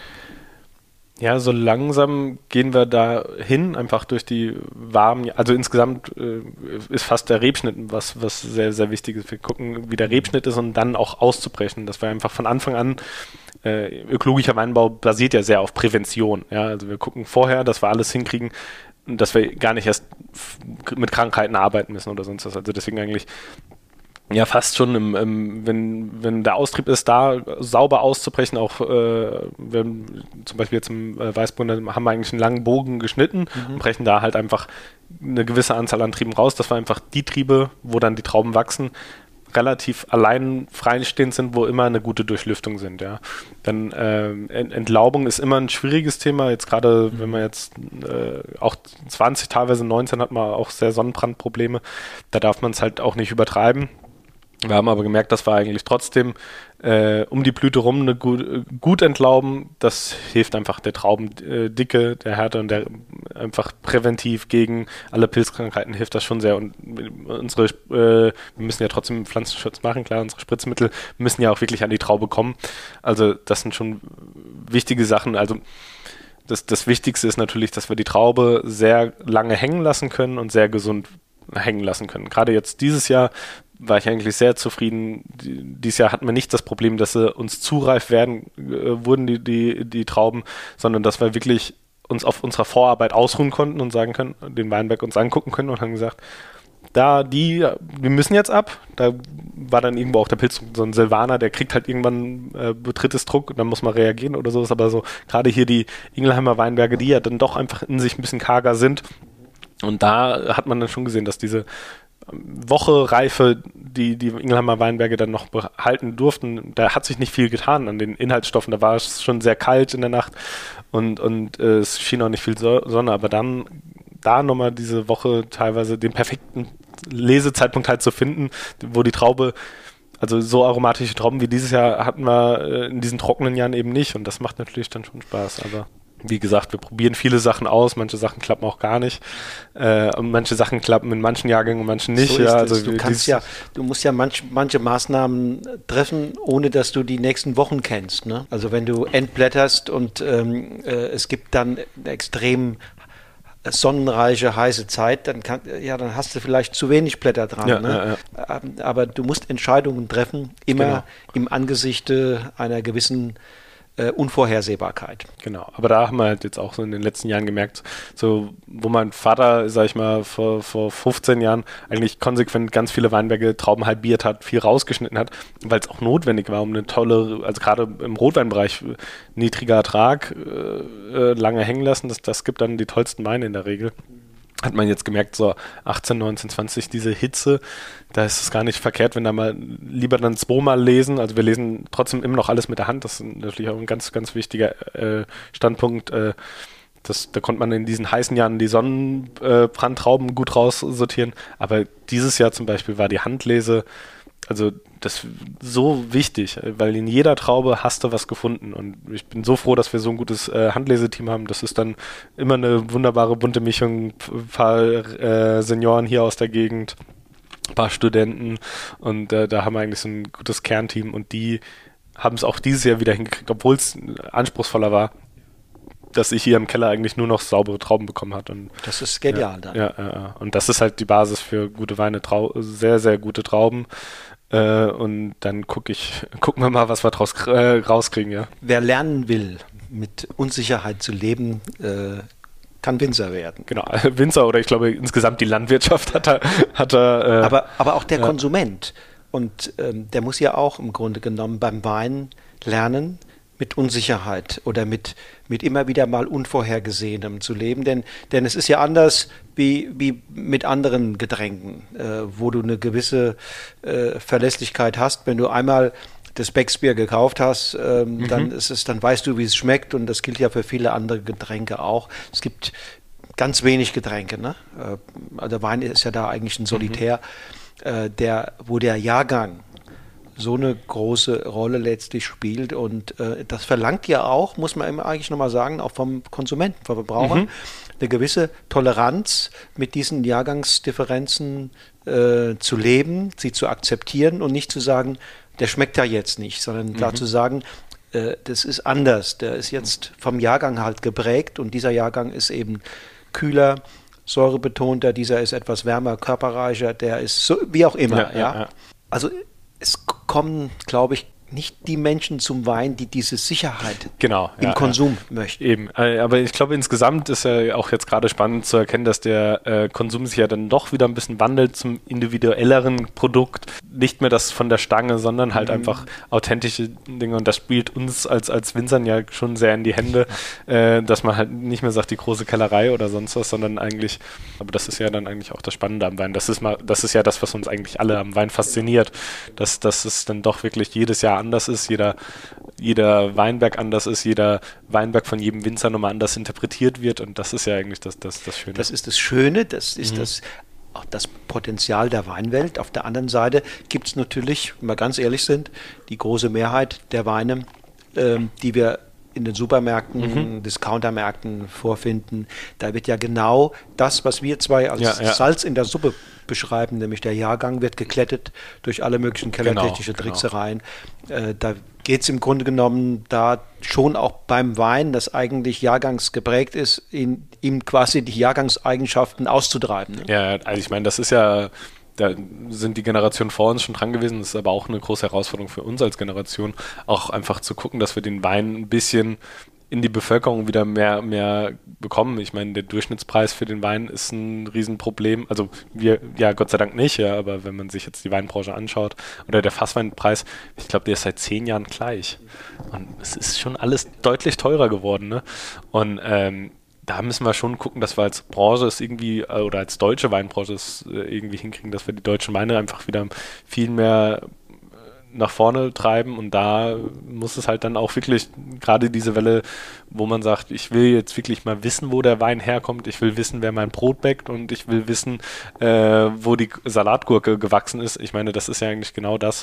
Speaker 2: Ja, so langsam gehen wir da hin, einfach durch die warmen, also insgesamt äh, ist fast der Rebschnitt was, was sehr, sehr wichtig ist. Wir gucken, wie der Rebschnitt ist und dann auch auszubrechen. Das war einfach von Anfang an, äh, ökologischer Weinbau basiert ja sehr auf Prävention. Ja, also wir gucken vorher, dass wir alles hinkriegen, dass wir gar nicht erst f- mit Krankheiten arbeiten müssen oder sonst was. Also deswegen eigentlich ja, fast schon, im, im, wenn, wenn der Austrieb ist, da sauber auszubrechen, auch äh, wenn, zum Beispiel jetzt im äh, Weißburgunder haben wir eigentlich einen langen Bogen geschnitten mhm. und brechen da halt einfach eine gewisse Anzahl an Trieben raus, dass wir einfach die Triebe, wo dann die Trauben wachsen, relativ allein freistehend sind, wo immer eine gute Durchlüftung sind, ja. Dann äh, Entlaubung ist immer ein schwieriges Thema, jetzt gerade, mhm. wenn man jetzt äh, auch zwanzig, teilweise neunzehn hat man auch sehr Sonnenbrandprobleme, da darf man es halt auch nicht übertreiben. Wir haben aber gemerkt, dass wir eigentlich trotzdem äh, um die Blüte rum eine gut, äh, gut entlauben. Das hilft einfach der Traubendicke, der Härte und der einfach präventiv gegen alle Pilzkrankheiten hilft das schon sehr. Und unsere, äh, wir müssen ja trotzdem Pflanzenschutz machen, klar, unsere Spritzmittel müssen ja auch wirklich an die Traube kommen. Also das sind schon wichtige Sachen. Also das, das Wichtigste ist natürlich, dass wir die Traube sehr lange hängen lassen können und sehr gesund hängen lassen können. Gerade jetzt dieses Jahr war ich eigentlich sehr zufrieden. Dieses Jahr hatten wir nicht das Problem, dass sie uns zu reif werden, äh, wurden die, die, die Trauben, sondern dass wir wirklich uns auf unserer Vorarbeit ausruhen konnten und sagen können, den Weinberg uns angucken können und haben gesagt, da die, wir müssen jetzt ab. Da war dann irgendwo auch der Pilz, so ein Silvaner, der kriegt halt irgendwann äh, Betrittesdruck und dann muss man reagieren oder so. Ist aber so, gerade hier die Ingelheimer Weinberge, die ja dann doch einfach in sich ein bisschen karger sind. Und da hat man dann schon gesehen, dass diese Woche Reife, die die Ingelheimer Weinberge dann noch behalten durften, da hat sich nicht viel getan an den Inhaltsstoffen. Da war es schon sehr kalt in der Nacht und, und äh, es schien auch nicht viel Sonne. Aber dann da nochmal diese Woche teilweise den perfekten Lesezeitpunkt halt zu finden, wo die Traube, also so aromatische Trauben wie dieses Jahr hatten wir äh, in diesen trockenen Jahren eben nicht. Und das macht natürlich dann schon Spaß. Aber wie gesagt, wir probieren viele Sachen aus, manche Sachen klappen auch gar nicht äh, und manche Sachen klappen in manchen Jahrgängen und manchen nicht.
Speaker 1: So
Speaker 2: ja,
Speaker 1: also
Speaker 2: also
Speaker 1: du kannst ja, du musst ja manch, manche Maßnahmen treffen, ohne dass du die nächsten Wochen kennst. Ne? Also wenn du entblätterst und ähm, äh, es gibt dann eine extrem sonnenreiche, heiße Zeit, dann kann, ja, dann hast du vielleicht zu wenig Blätter dran.
Speaker 2: Ja,
Speaker 1: ne?
Speaker 2: ja, ja.
Speaker 1: Aber du musst Entscheidungen treffen, immer genau. im Angesichte einer gewissen Uh, Unvorhersehbarkeit.
Speaker 2: Genau, aber da haben wir halt jetzt auch so in den letzten Jahren gemerkt, so wo mein Vater, sag ich mal, vor, vor fünfzehn Jahren eigentlich konsequent ganz viele Weinberge Trauben halbiert hat, viel rausgeschnitten hat, weil es auch notwendig war, um eine tolle, also gerade im Rotweinbereich, niedriger Ertrag, äh, lange hängen lassen, das, das gibt dann die tollsten Weine in der Regel. Hat man jetzt gemerkt, so achtzehn, neunzehn, zwanzig, diese Hitze, da ist es gar nicht verkehrt, wenn da mal lieber dann zweimal lesen. Also wir lesen trotzdem immer noch alles mit der Hand. Das ist natürlich auch ein ganz, ganz wichtiger äh, Standpunkt, äh, Das, da konnte man in diesen heißen Jahren die Sonnenbrandtrauben gut raussortieren. Aber dieses Jahr zum Beispiel war die Handlese, also das so wichtig, weil in jeder Traube hast du was gefunden. Und ich bin so froh, dass wir so ein gutes äh, Handleseteam haben. Das ist dann immer eine wunderbare bunte Mischung, ein paar äh, Senioren hier aus der Gegend, ein paar Studenten. Und äh, da haben wir eigentlich so ein gutes Kernteam. Und die haben es auch dieses Jahr wieder hingekriegt, obwohl es anspruchsvoller war, dass ich hier im Keller eigentlich nur noch saubere Trauben bekommen habe. Und
Speaker 1: das ist genial
Speaker 2: ja,
Speaker 1: dann.
Speaker 2: Ja, ja, und das ist halt die Basis für gute Weine, Trau- sehr, sehr gute Trauben. Äh, und dann guck ich, gucken wir mal, was wir draus äh, rauskriegen, ja.
Speaker 1: Wer lernen will, mit Unsicherheit zu leben, äh, kann Winzer werden.
Speaker 2: Genau, Winzer oder ich glaube insgesamt die Landwirtschaft hat er. Hat er äh,
Speaker 1: aber, aber auch der
Speaker 2: ja.
Speaker 1: Konsument. Und ähm, der muss ja auch im Grunde genommen beim Wein lernen, mit Unsicherheit oder mit, mit immer wieder mal Unvorhergesehenem zu leben. Denn, denn es ist ja anders wie, wie mit anderen Getränken, äh, wo du eine gewisse äh, Verlässlichkeit hast. Wenn du einmal das Becksbier gekauft hast, ähm, mhm. dann ist es, dann weißt du, wie es schmeckt. Und das gilt ja für viele andere Getränke auch. Es gibt ganz wenig Getränke, ne? Äh, der Wein ist ja da eigentlich ein Solitär, mhm. äh, der, wo der Jahrgang so eine große Rolle letztlich spielt und äh, das verlangt ja auch, muss man immer eigentlich nochmal sagen, auch vom Konsumenten, vom Verbraucher, mhm. eine gewisse Toleranz mit diesen Jahrgangsdifferenzen äh, zu leben, sie zu akzeptieren und nicht zu sagen, der schmeckt ja jetzt nicht, sondern mhm. klar zu sagen, äh, das ist anders, der ist jetzt vom Jahrgang halt geprägt und dieser Jahrgang ist eben kühler, säurebetonter, dieser ist etwas wärmer, körperreicher, der ist so, wie auch immer. Ja, ja. Ja. Also es kommen, glaube ich, nicht die Menschen zum Wein, die diese Sicherheit
Speaker 2: genau,
Speaker 1: im
Speaker 2: ja,
Speaker 1: Konsum
Speaker 2: ja.
Speaker 1: möchten.
Speaker 2: Eben, aber ich glaube insgesamt ist ja auch jetzt gerade spannend zu erkennen, dass der äh, Konsum sich ja dann doch wieder ein bisschen wandelt zum individuelleren Produkt. Nicht mehr das von der Stange, sondern halt mhm. einfach authentische Dinge und das spielt uns als, als Winzern ja schon sehr in die Hände, äh, dass man halt nicht mehr sagt, die große Kellerei oder sonst was, sondern eigentlich, aber das ist ja dann eigentlich auch das Spannende am Wein. Das ist mal, das ist ja das, was uns eigentlich alle am Wein fasziniert, dass, dass es dann doch wirklich jedes Jahr anders ist, jeder, jeder Weinberg anders ist, jeder Weinberg von jedem Winzer nochmal anders interpretiert wird und das ist ja eigentlich das, das, das Schöne.
Speaker 1: Das ist das Schöne, das ist
Speaker 2: mhm.
Speaker 1: das, auch das Potenzial der Weinwelt. Auf der anderen Seite gibt es natürlich, wenn wir ganz ehrlich sind, die große Mehrheit der Weine, ähm, die wir in den Supermärkten, mhm. Discountermärkten vorfinden. Da wird ja genau das, was wir zwei als
Speaker 2: ja, ja.
Speaker 1: Salz in der Suppe beschreiben, nämlich der Jahrgang wird geklettet durch alle möglichen kellertechnische
Speaker 2: genau,
Speaker 1: Tricksereien. Genau. Äh, da geht es im Grunde genommen da schon auch beim Wein, das eigentlich jahrgangsgeprägt ist, in, ihm quasi die Jahrgangseigenschaften auszutreiben. Ne?
Speaker 2: Ja, also ich meine, das ist ja, da sind die Generationen vor uns schon dran gewesen, das ist aber auch eine große Herausforderung für uns als Generation, auch einfach zu gucken, dass wir den Wein ein bisschen in die Bevölkerung wieder mehr, mehr bekommen. Ich meine, der Durchschnittspreis für den Wein ist ein Riesenproblem. Also wir, ja, Gott sei Dank nicht, ja, aber wenn man sich jetzt die Weinbranche anschaut, oder der Fassweinpreis, ich glaube, der ist seit zehn Jahren gleich. Und es ist schon alles deutlich teurer geworden, ne? Und ähm, da müssen wir schon gucken, dass wir als Branche es irgendwie, oder als deutsche Weinbranche es irgendwie hinkriegen, dass wir die deutschen Weine einfach wieder viel mehr nach vorne treiben und da muss es halt dann auch wirklich gerade diese Welle, wo man sagt, ich will jetzt wirklich mal wissen, wo der Wein herkommt, ich will wissen, wer mein Brot backt und ich will wissen, äh, wo die Salatgurke gewachsen ist. Ich meine, das ist ja eigentlich genau das,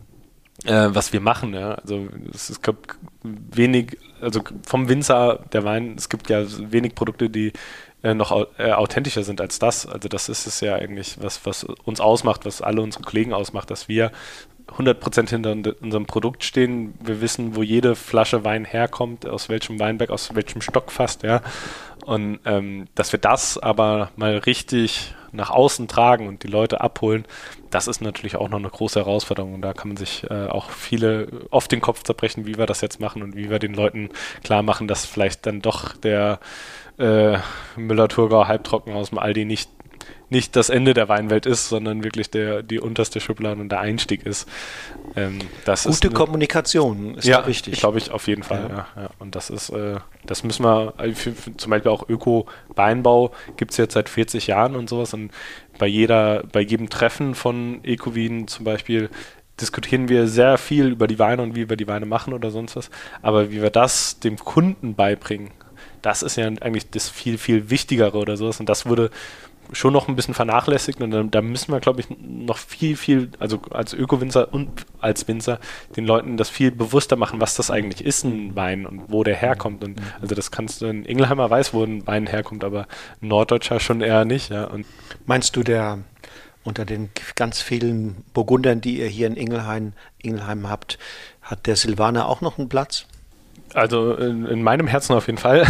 Speaker 2: äh, was wir machen. Ja? Also es, es gibt wenig, also vom Winzer, der Wein, es gibt ja wenig Produkte, die äh, noch au- äh, authentischer sind als das. Also das ist es ja eigentlich, was, was uns ausmacht, was alle unsere Kollegen ausmacht, dass wir hundert Prozent hinter unserem Produkt stehen. Wir wissen, wo jede Flasche Wein herkommt, aus welchem Weinberg, aus welchem Stockfass, ja. Und ähm, dass wir das aber mal richtig nach außen tragen und die Leute abholen, das ist natürlich auch noch eine große Herausforderung. Und da kann man sich äh, auch viele oft den Kopf zerbrechen, wie wir das jetzt machen und wie wir den Leuten klar machen, dass vielleicht dann doch der äh, Müller-Thurgau halbtrocken aus dem Aldi nicht nicht das Ende der Weinwelt ist, sondern wirklich der, die unterste Schublade und der Einstieg ist. Ähm, das
Speaker 1: Gute
Speaker 2: ist
Speaker 1: Kommunikation ist
Speaker 2: ja
Speaker 1: da wichtig.
Speaker 2: glaube ich auf jeden Fall.
Speaker 1: Ja.
Speaker 2: Ja, ja. Und das ist, äh, das müssen wir, für, für, zum Beispiel auch Öko-Weinbau gibt es jetzt seit vierzig Jahren und sowas und bei jeder, bei jedem Treffen von Ecowin zum Beispiel diskutieren wir sehr viel über die Weine und wie wir die Weine machen oder sonst was, aber wie wir das dem Kunden beibringen, das ist ja eigentlich das viel, viel Wichtigere oder sowas. Und das wurde schon noch ein bisschen vernachlässigt und da, da müssen wir, glaube ich, noch viel, viel, also als Öko-Winzer und als Winzer den Leuten das viel bewusster machen, was das eigentlich ist, ein Wein und wo der herkommt. Und also das kannst du, ein Ingelheimer weiß, wo ein Wein herkommt, aber ein Norddeutscher schon eher nicht. Ja. Und
Speaker 1: meinst du, der unter den ganz vielen Burgundern, die ihr hier in Ingelheim, Ingelheim habt, hat der Silvaner auch noch einen Platz?
Speaker 2: Also in, in meinem Herzen auf jeden Fall.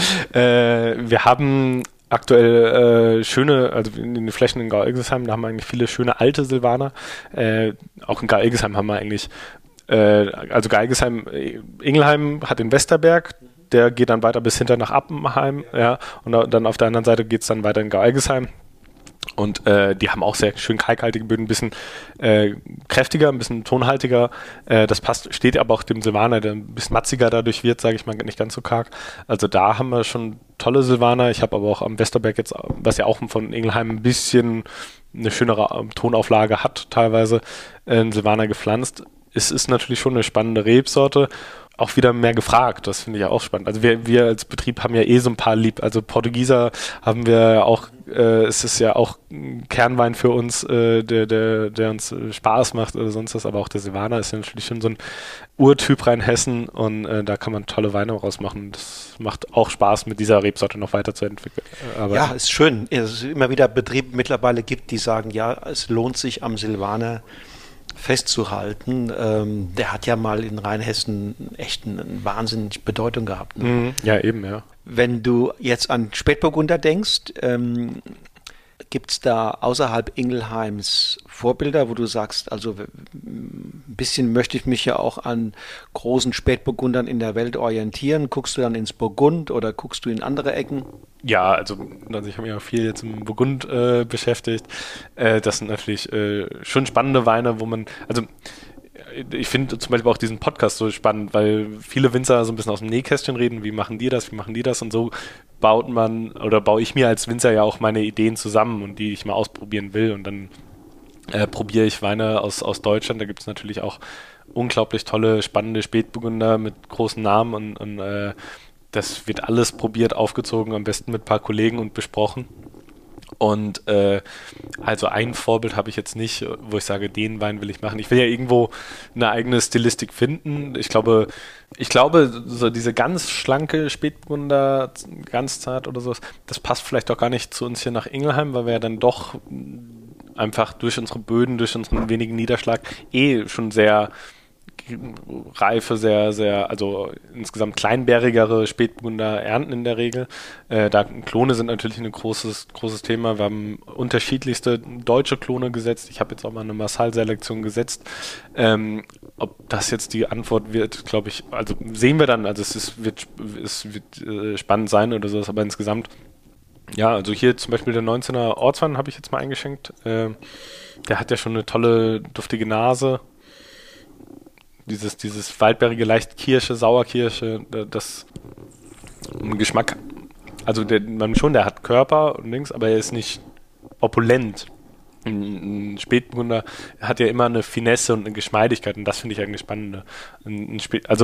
Speaker 2: äh, wir haben aktuell äh, schöne, also in den Flächen in Gau-Ilgesheim, da haben wir eigentlich viele schöne alte Silvaner. Äh, auch in Gau-Ilgesheim haben wir eigentlich, äh, also Gau-Ilgesheim, Ingelheim hat den Westerberg, der geht dann weiter bis hinter nach Appenheim, ja, und dann auf der anderen Seite geht es dann weiter in Gau-Ilgesheim. Und äh, die haben auch sehr schön kalkhaltige Böden, ein bisschen äh, kräftiger, ein bisschen tonhaltiger. Äh, das passt, steht aber auch dem Silvaner, der ein bisschen matziger dadurch wird, sage ich mal, nicht ganz so karg. Also da haben wir schon tolle Silvaner. Ich habe aber auch am Westerberg jetzt, was ja auch von Ingelheim ein bisschen eine schönere Tonauflage hat, teilweise äh, einen Silvaner gepflanzt. Es ist natürlich schon eine spannende Rebsorte. Auch wieder mehr gefragt, das finde ich ja auch spannend. Also wir, wir als Betrieb haben ja eh so ein paar lieb, also Portugieser haben wir ja auch, äh, es ist ja auch ein Kernwein für uns, äh, der, der, der uns Spaß macht oder sonst was, aber auch der Silvaner ist ja natürlich schon so ein Urtyp Rheinhessen und äh, da kann man tolle Weine rausmachen. Das macht auch Spaß, mit dieser Rebsorte noch weiterzuentwickeln. Aber
Speaker 1: ja, ist schön, dass es immer wieder Betriebe mittlerweile gibt, die sagen, ja, es lohnt sich am Silvaner festzuhalten. Ähm, der hat ja mal in Rheinhessen echt eine wahnsinnig Bedeutung gehabt. Ne?
Speaker 2: Mhm. Ja, eben, ja.
Speaker 1: Wenn du jetzt an Spätburgunder denkst, ähm, gibt es da außerhalb Ingelheims Vorbilder, wo du sagst, also ein bisschen möchte ich mich ja auch an großen Spätburgundern in der Welt orientieren. Guckst du dann ins Burgund oder guckst du in andere Ecken?
Speaker 2: Ja, also, also ich habe mich auch viel jetzt im Burgund äh, beschäftigt. Äh, das sind natürlich äh, schon spannende Weine, wo man, also ich finde zum Beispiel auch diesen Podcast so spannend, weil viele Winzer so ein bisschen aus dem Nähkästchen reden, wie machen die das, wie machen die das und so baut man oder baue ich mir als Winzer ja auch meine Ideen zusammen und die ich mal ausprobieren will und dann äh, probiere ich Weine aus, aus Deutschland. Da gibt es natürlich auch unglaublich tolle, spannende Spätburgunder mit großen Namen und, und äh, das wird alles probiert, aufgezogen, am besten mit ein paar Kollegen und besprochen. Und äh, also ein Vorbild habe ich jetzt nicht, wo ich sage, den Wein will ich machen. Ich will ja irgendwo eine eigene Stilistik finden. Ich glaube, ich glaube, so diese ganz schlanke Spätburgunder, ganz zart oder sowas, das passt vielleicht auch gar nicht zu uns hier nach Ingelheim, weil wir ja dann doch einfach durch unsere Böden, durch unseren wenigen Niederschlag eh schon sehr reife, sehr, sehr, also insgesamt kleinbärigere Spätburgunder ernten in der Regel. Äh, da Klone sind natürlich ein großes, großes Thema. Wir haben unterschiedlichste deutsche Klone gesetzt. Ich habe jetzt auch mal eine Marsal-Selektion gesetzt. Ähm, ob das jetzt die Antwort wird, glaube ich, also sehen wir dann. Also es ist, wird, es wird äh, spannend sein oder sowas, aber insgesamt, ja, also hier zum Beispiel der neunzehner Ortswein habe ich jetzt mal eingeschenkt. Äh, der hat ja schon eine tolle, duftige Nase. Dieses, dieses waldbeerige, leicht Kirsche, Sauerkirsche, das Geschmack, also der, man schon, der hat Körper und links, aber er ist nicht opulent. Ein, ein Spätburgunder hat ja immer eine Finesse und eine Geschmeidigkeit und das finde ich eigentlich spannend. Ein, ein Spät, also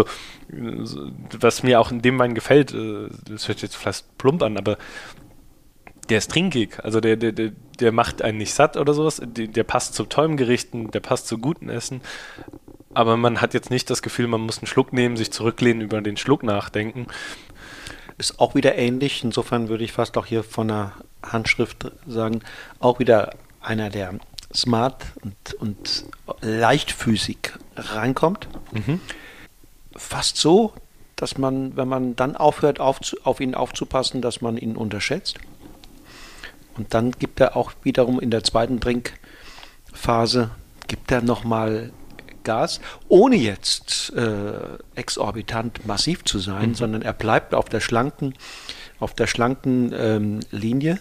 Speaker 2: was mir auch in dem Wein gefällt, das hört sich jetzt fast plump an, aber der ist trinkig, also der, der, der, der macht einen nicht satt oder sowas, der, der passt zu tollen Gerichten, der passt zu guten Essen. Aber man hat jetzt nicht das Gefühl, man muss einen Schluck nehmen, sich zurücklehnen, über den Schluck nachdenken.
Speaker 1: Ist auch wieder ähnlich. Insofern würde ich fast auch hier von der Handschrift sagen, auch wieder einer, der smart und, und leichtfüßig reinkommt. Mhm. Fast so, dass man, wenn man dann aufhört, auf, auf ihn aufzupassen, dass man ihn unterschätzt. Und dann gibt er auch wiederum in der zweiten Trinkphase, gibt er nochmal Gas, ohne jetzt äh, exorbitant massiv zu sein, mhm. sondern er bleibt auf der schlanken, auf der schlanken ähm, Linie,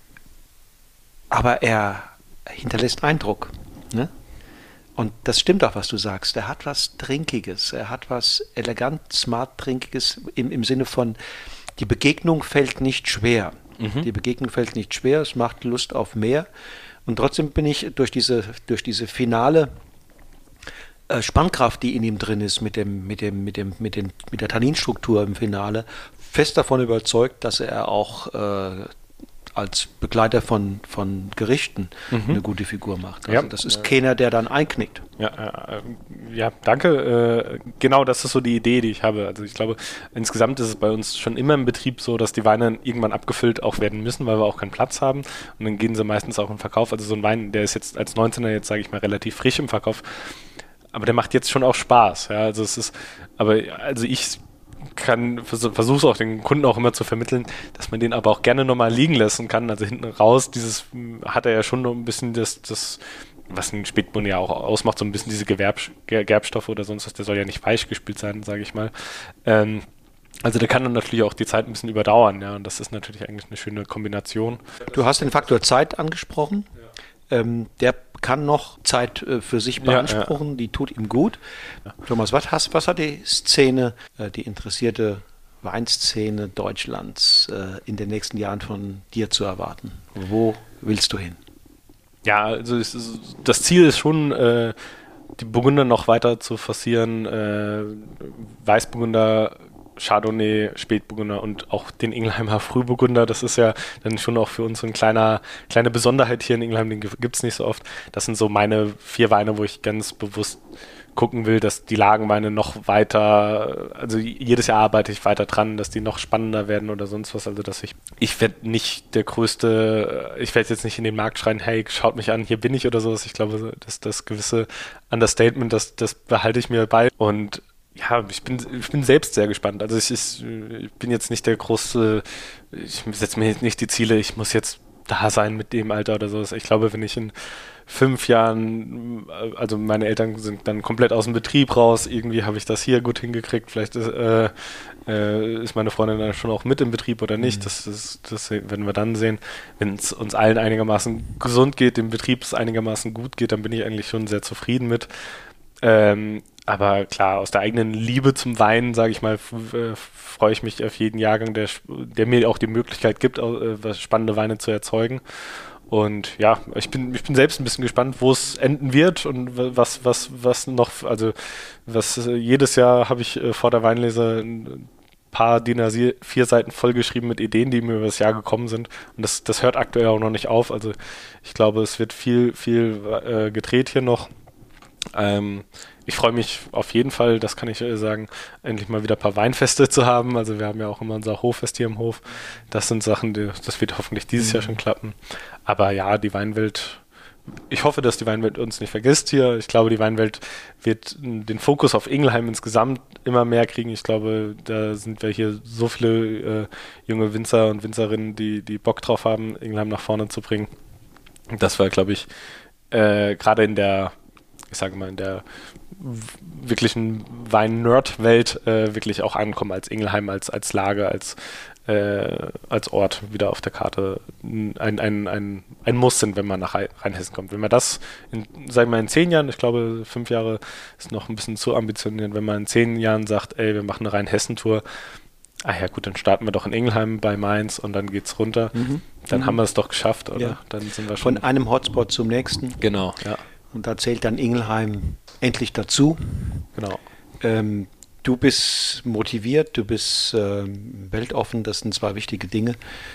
Speaker 1: aber er hinterlässt Eindruck. Ne? Und das stimmt auch, was du sagst. Er hat was Trinkiges, er hat was elegant, smart Trinkiges im, im Sinne von, die Begegnung fällt nicht schwer. Mhm. Die Begegnung fällt nicht schwer, es macht Lust auf mehr. Und trotzdem bin ich durch diese, durch diese finale Spannkraft, die in ihm drin ist, mit dem, mit dem, mit dem, mit dem, mit der Tanninstruktur im Finale, fest davon überzeugt, dass er auch äh, als Begleiter von, von Gerichten mhm. eine gute Figur macht. Also
Speaker 2: ja.
Speaker 1: das ist keiner, der dann einknickt.
Speaker 2: Ja, äh, ja, danke. Äh, genau, das ist so die Idee, die ich habe. Also ich glaube, insgesamt ist es bei uns schon immer im Betrieb so, dass die Weine irgendwann abgefüllt auch werden müssen, weil wir auch keinen Platz haben. Und dann gehen sie meistens auch in Verkauf. Also so ein Wein, der ist jetzt als neunzehner jetzt, sage ich mal, relativ frisch im Verkauf. Aber der macht jetzt schon auch Spaß. Ja, also es ist, aber also ich kann versuche es auch den Kunden auch immer zu vermitteln, dass man den aber auch gerne nochmal liegen lassen kann. Also hinten raus, dieses hat er ja schon noch ein bisschen das, das was ein Spätburgunder ja auch ausmacht, so ein bisschen diese Gewerb, Gerbstoffe oder sonst was, der soll ja nicht weich gespült sein, sage ich mal. Ähm, also der kann dann natürlich auch die Zeit ein bisschen überdauern, ja, und das ist natürlich eigentlich eine schöne Kombination.
Speaker 1: Du hast den Faktor Zeit angesprochen. Ja. Ähm, der kann noch Zeit äh, für sich beanspruchen, ja, ja. Die tut ihm gut. Ja. Thomas, was, hast, was hat die Szene, äh, die interessierte Weinszene Deutschlands äh, in den nächsten Jahren von dir zu erwarten? Wo willst du hin?
Speaker 2: Ja, also es ist, das Ziel ist schon, äh, die Burgunder noch weiter zu forcieren, äh, Weißburgunder, Chardonnay, Spätburgunder und auch den Ingelheimer Frühburgunder. Das ist ja dann schon auch für uns so eine kleine, kleine Besonderheit hier in Ingelheim, den gibt es nicht so oft. Das sind so meine vier Weine, wo ich ganz bewusst gucken will, dass die Lagenweine noch weiter, also jedes Jahr arbeite ich weiter dran, dass die noch spannender werden oder sonst was. Also dass ich, ich werde nicht der größte, ich werde jetzt nicht in den Markt schreien, hey, schaut mich an, hier bin ich oder sowas. Ich glaube, dass das gewisse Understatement, das, das behalte ich mir bei. Und ja, ich bin, ich bin selbst sehr gespannt. Also ich, ich, ich bin jetzt nicht der große, ich setze mir jetzt nicht die Ziele, ich muss jetzt da sein mit dem Alter oder sowas. Ich glaube, wenn ich in fünf Jahren, also meine Eltern sind dann komplett aus dem Betrieb raus, irgendwie habe ich das hier gut hingekriegt, vielleicht ist, äh, äh, ist meine Freundin dann schon auch mit im Betrieb oder nicht, mhm. das, das, das werden wir dann sehen. Wenn es uns allen einigermaßen gesund geht, dem Betrieb es einigermaßen gut geht, dann bin ich eigentlich schon sehr zufrieden mit. Ähm, aber klar, aus der eigenen Liebe zum Wein, sage ich mal, f- äh, freue ich mich auf jeden Jahrgang, der, der mir auch die Möglichkeit gibt, äh, spannende Weine zu erzeugen. Und ja, ich bin, ich bin selbst ein bisschen gespannt, wo es enden wird und was, was, was noch, also was äh, jedes Jahr habe ich äh, vor der Weinlese ein paar D I N A vier Seiten vollgeschrieben mit Ideen, die mir über das Jahr gekommen sind. Und das, das hört aktuell auch noch nicht auf. Also ich glaube, es wird viel, viel äh, gedreht hier noch. Ähm, ich freue mich auf jeden Fall, das kann ich äh, sagen, endlich mal wieder ein paar Weinfeste zu haben. Also wir haben ja auch immer unser Hoffest hier im Hof. Das sind Sachen, die, das wird hoffentlich dieses mhm. Jahr schon klappen. Aber ja, die Weinwelt, ich hoffe, dass die Weinwelt uns nicht vergisst hier. Ich glaube, die Weinwelt wird den Fokus auf Ingelheim insgesamt immer mehr kriegen. Ich glaube, da sind wir hier so viele äh, junge Winzer und Winzerinnen, die, die Bock drauf haben, Ingelheim nach vorne zu bringen. Das war, glaube ich, äh, gerade in der ich sage mal, in der wirklichen Wein-Nerd-Welt äh, wirklich auch ankommen als Ingelheim, als, als Lage, als, äh, als Ort wieder auf der Karte ein, ein, ein, ein Muss sind, wenn man nach Rheinhessen kommt. Wenn man das, in, sagen wir mal in zehn Jahren, ich glaube, fünf Jahre ist noch ein bisschen zu ambitioniert, wenn man in zehn Jahren sagt, ey, wir machen eine Rheinhessen-Tour, ah ja gut, dann starten wir doch in Ingelheim bei Mainz und dann geht's runter. Mhm. Dann mhm. haben wir es doch geschafft, oder?
Speaker 1: Ja.
Speaker 2: Dann sind wir schon
Speaker 1: von einem Hotspot zum nächsten.
Speaker 2: Genau, ja.
Speaker 1: Und da zählt dann Ingelheim endlich dazu.
Speaker 2: Genau.
Speaker 1: Ähm, du bist motiviert, du bist ähm, weltoffen, das sind zwei wichtige Dinge.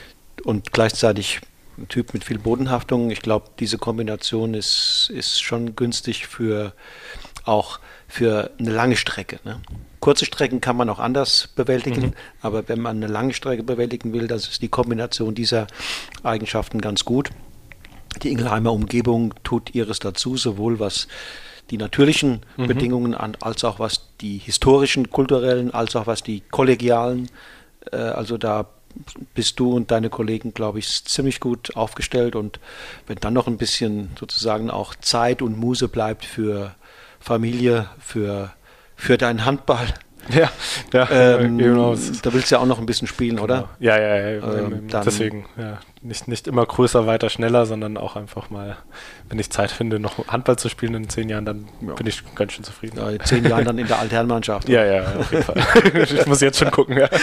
Speaker 1: Und gleichzeitig ein Typ mit viel Bodenhaftung. Ich glaube, diese Kombination ist, ist schon günstig für auch für eine lange Strecke. Ne? Kurze Strecken kann man auch anders bewältigen, mhm. aber wenn man eine lange Strecke bewältigen will, das ist die Kombination dieser Eigenschaften ganz gut. Die Ingelheimer Umgebung tut ihres dazu, sowohl was die natürlichen mhm. Bedingungen an, als auch was die historischen, kulturellen, als auch was die kollegialen. Äh, also da bist du und deine Kollegen, glaube ich, ziemlich gut aufgestellt. Und wenn dann noch ein bisschen sozusagen auch Zeit und Muße bleibt für Familie, für, für deinen Handball.
Speaker 2: Ja, ja
Speaker 1: ähm, genau. Da willst du ja auch noch ein bisschen spielen,
Speaker 2: genau.
Speaker 1: Oder?
Speaker 2: Ja, ja, ja. Ähm, deswegen, ja. Nicht, nicht immer größer, weiter, schneller, sondern auch einfach mal, wenn ich Zeit finde, noch Handball zu spielen in zehn Jahren, dann ja. bin ich ganz schön zufrieden.
Speaker 1: Ja, in zehn Jahren dann in der Altherrenmannschaft.
Speaker 2: Ja, ja, auf jeden Fall. Ich muss jetzt schon gucken. Ja,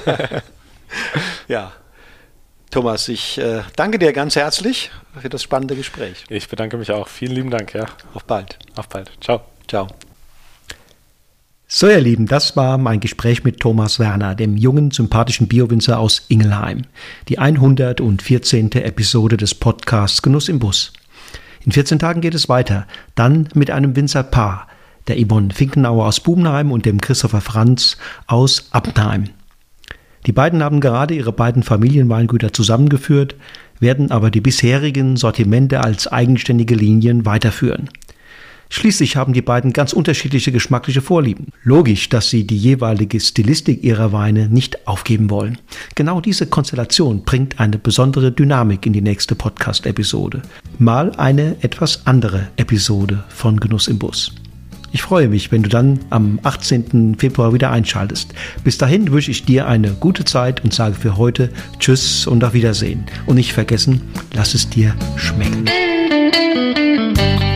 Speaker 1: ja. Thomas, ich äh, danke dir ganz herzlich für das spannende Gespräch.
Speaker 2: Ich bedanke mich auch. Vielen lieben Dank. Ja.
Speaker 1: Auf bald.
Speaker 2: Auf bald. Ciao.
Speaker 1: Ciao. So, ihr Lieben, das war mein Gespräch mit Thomas Werner, dem jungen, sympathischen Biowinzer aus Ingelheim. Die hundertvierzehnte Episode des Podcasts Genuss im Bus. In vierzehn Tagen geht es weiter, dann mit einem Winzerpaar, der Yvonne Finkenauer aus Bubenheim und dem Christopher Franz aus Abtenheim. Die beiden haben gerade ihre beiden Familienweingüter zusammengeführt, werden aber die bisherigen Sortimente als eigenständige Linien weiterführen. Schließlich haben die beiden ganz unterschiedliche geschmackliche Vorlieben. Logisch, dass sie die jeweilige Stilistik ihrer Weine nicht aufgeben wollen. Genau diese Konstellation bringt eine besondere Dynamik in die nächste Podcast-Episode. Mal eine etwas andere Episode von Genuss im Bus. Ich freue mich, wenn du dann am achtzehnten Februar wieder einschaltest. Bis dahin wünsche ich dir eine gute Zeit und sage für heute Tschüss und auf Wiedersehen. Und nicht vergessen, lass es dir schmecken.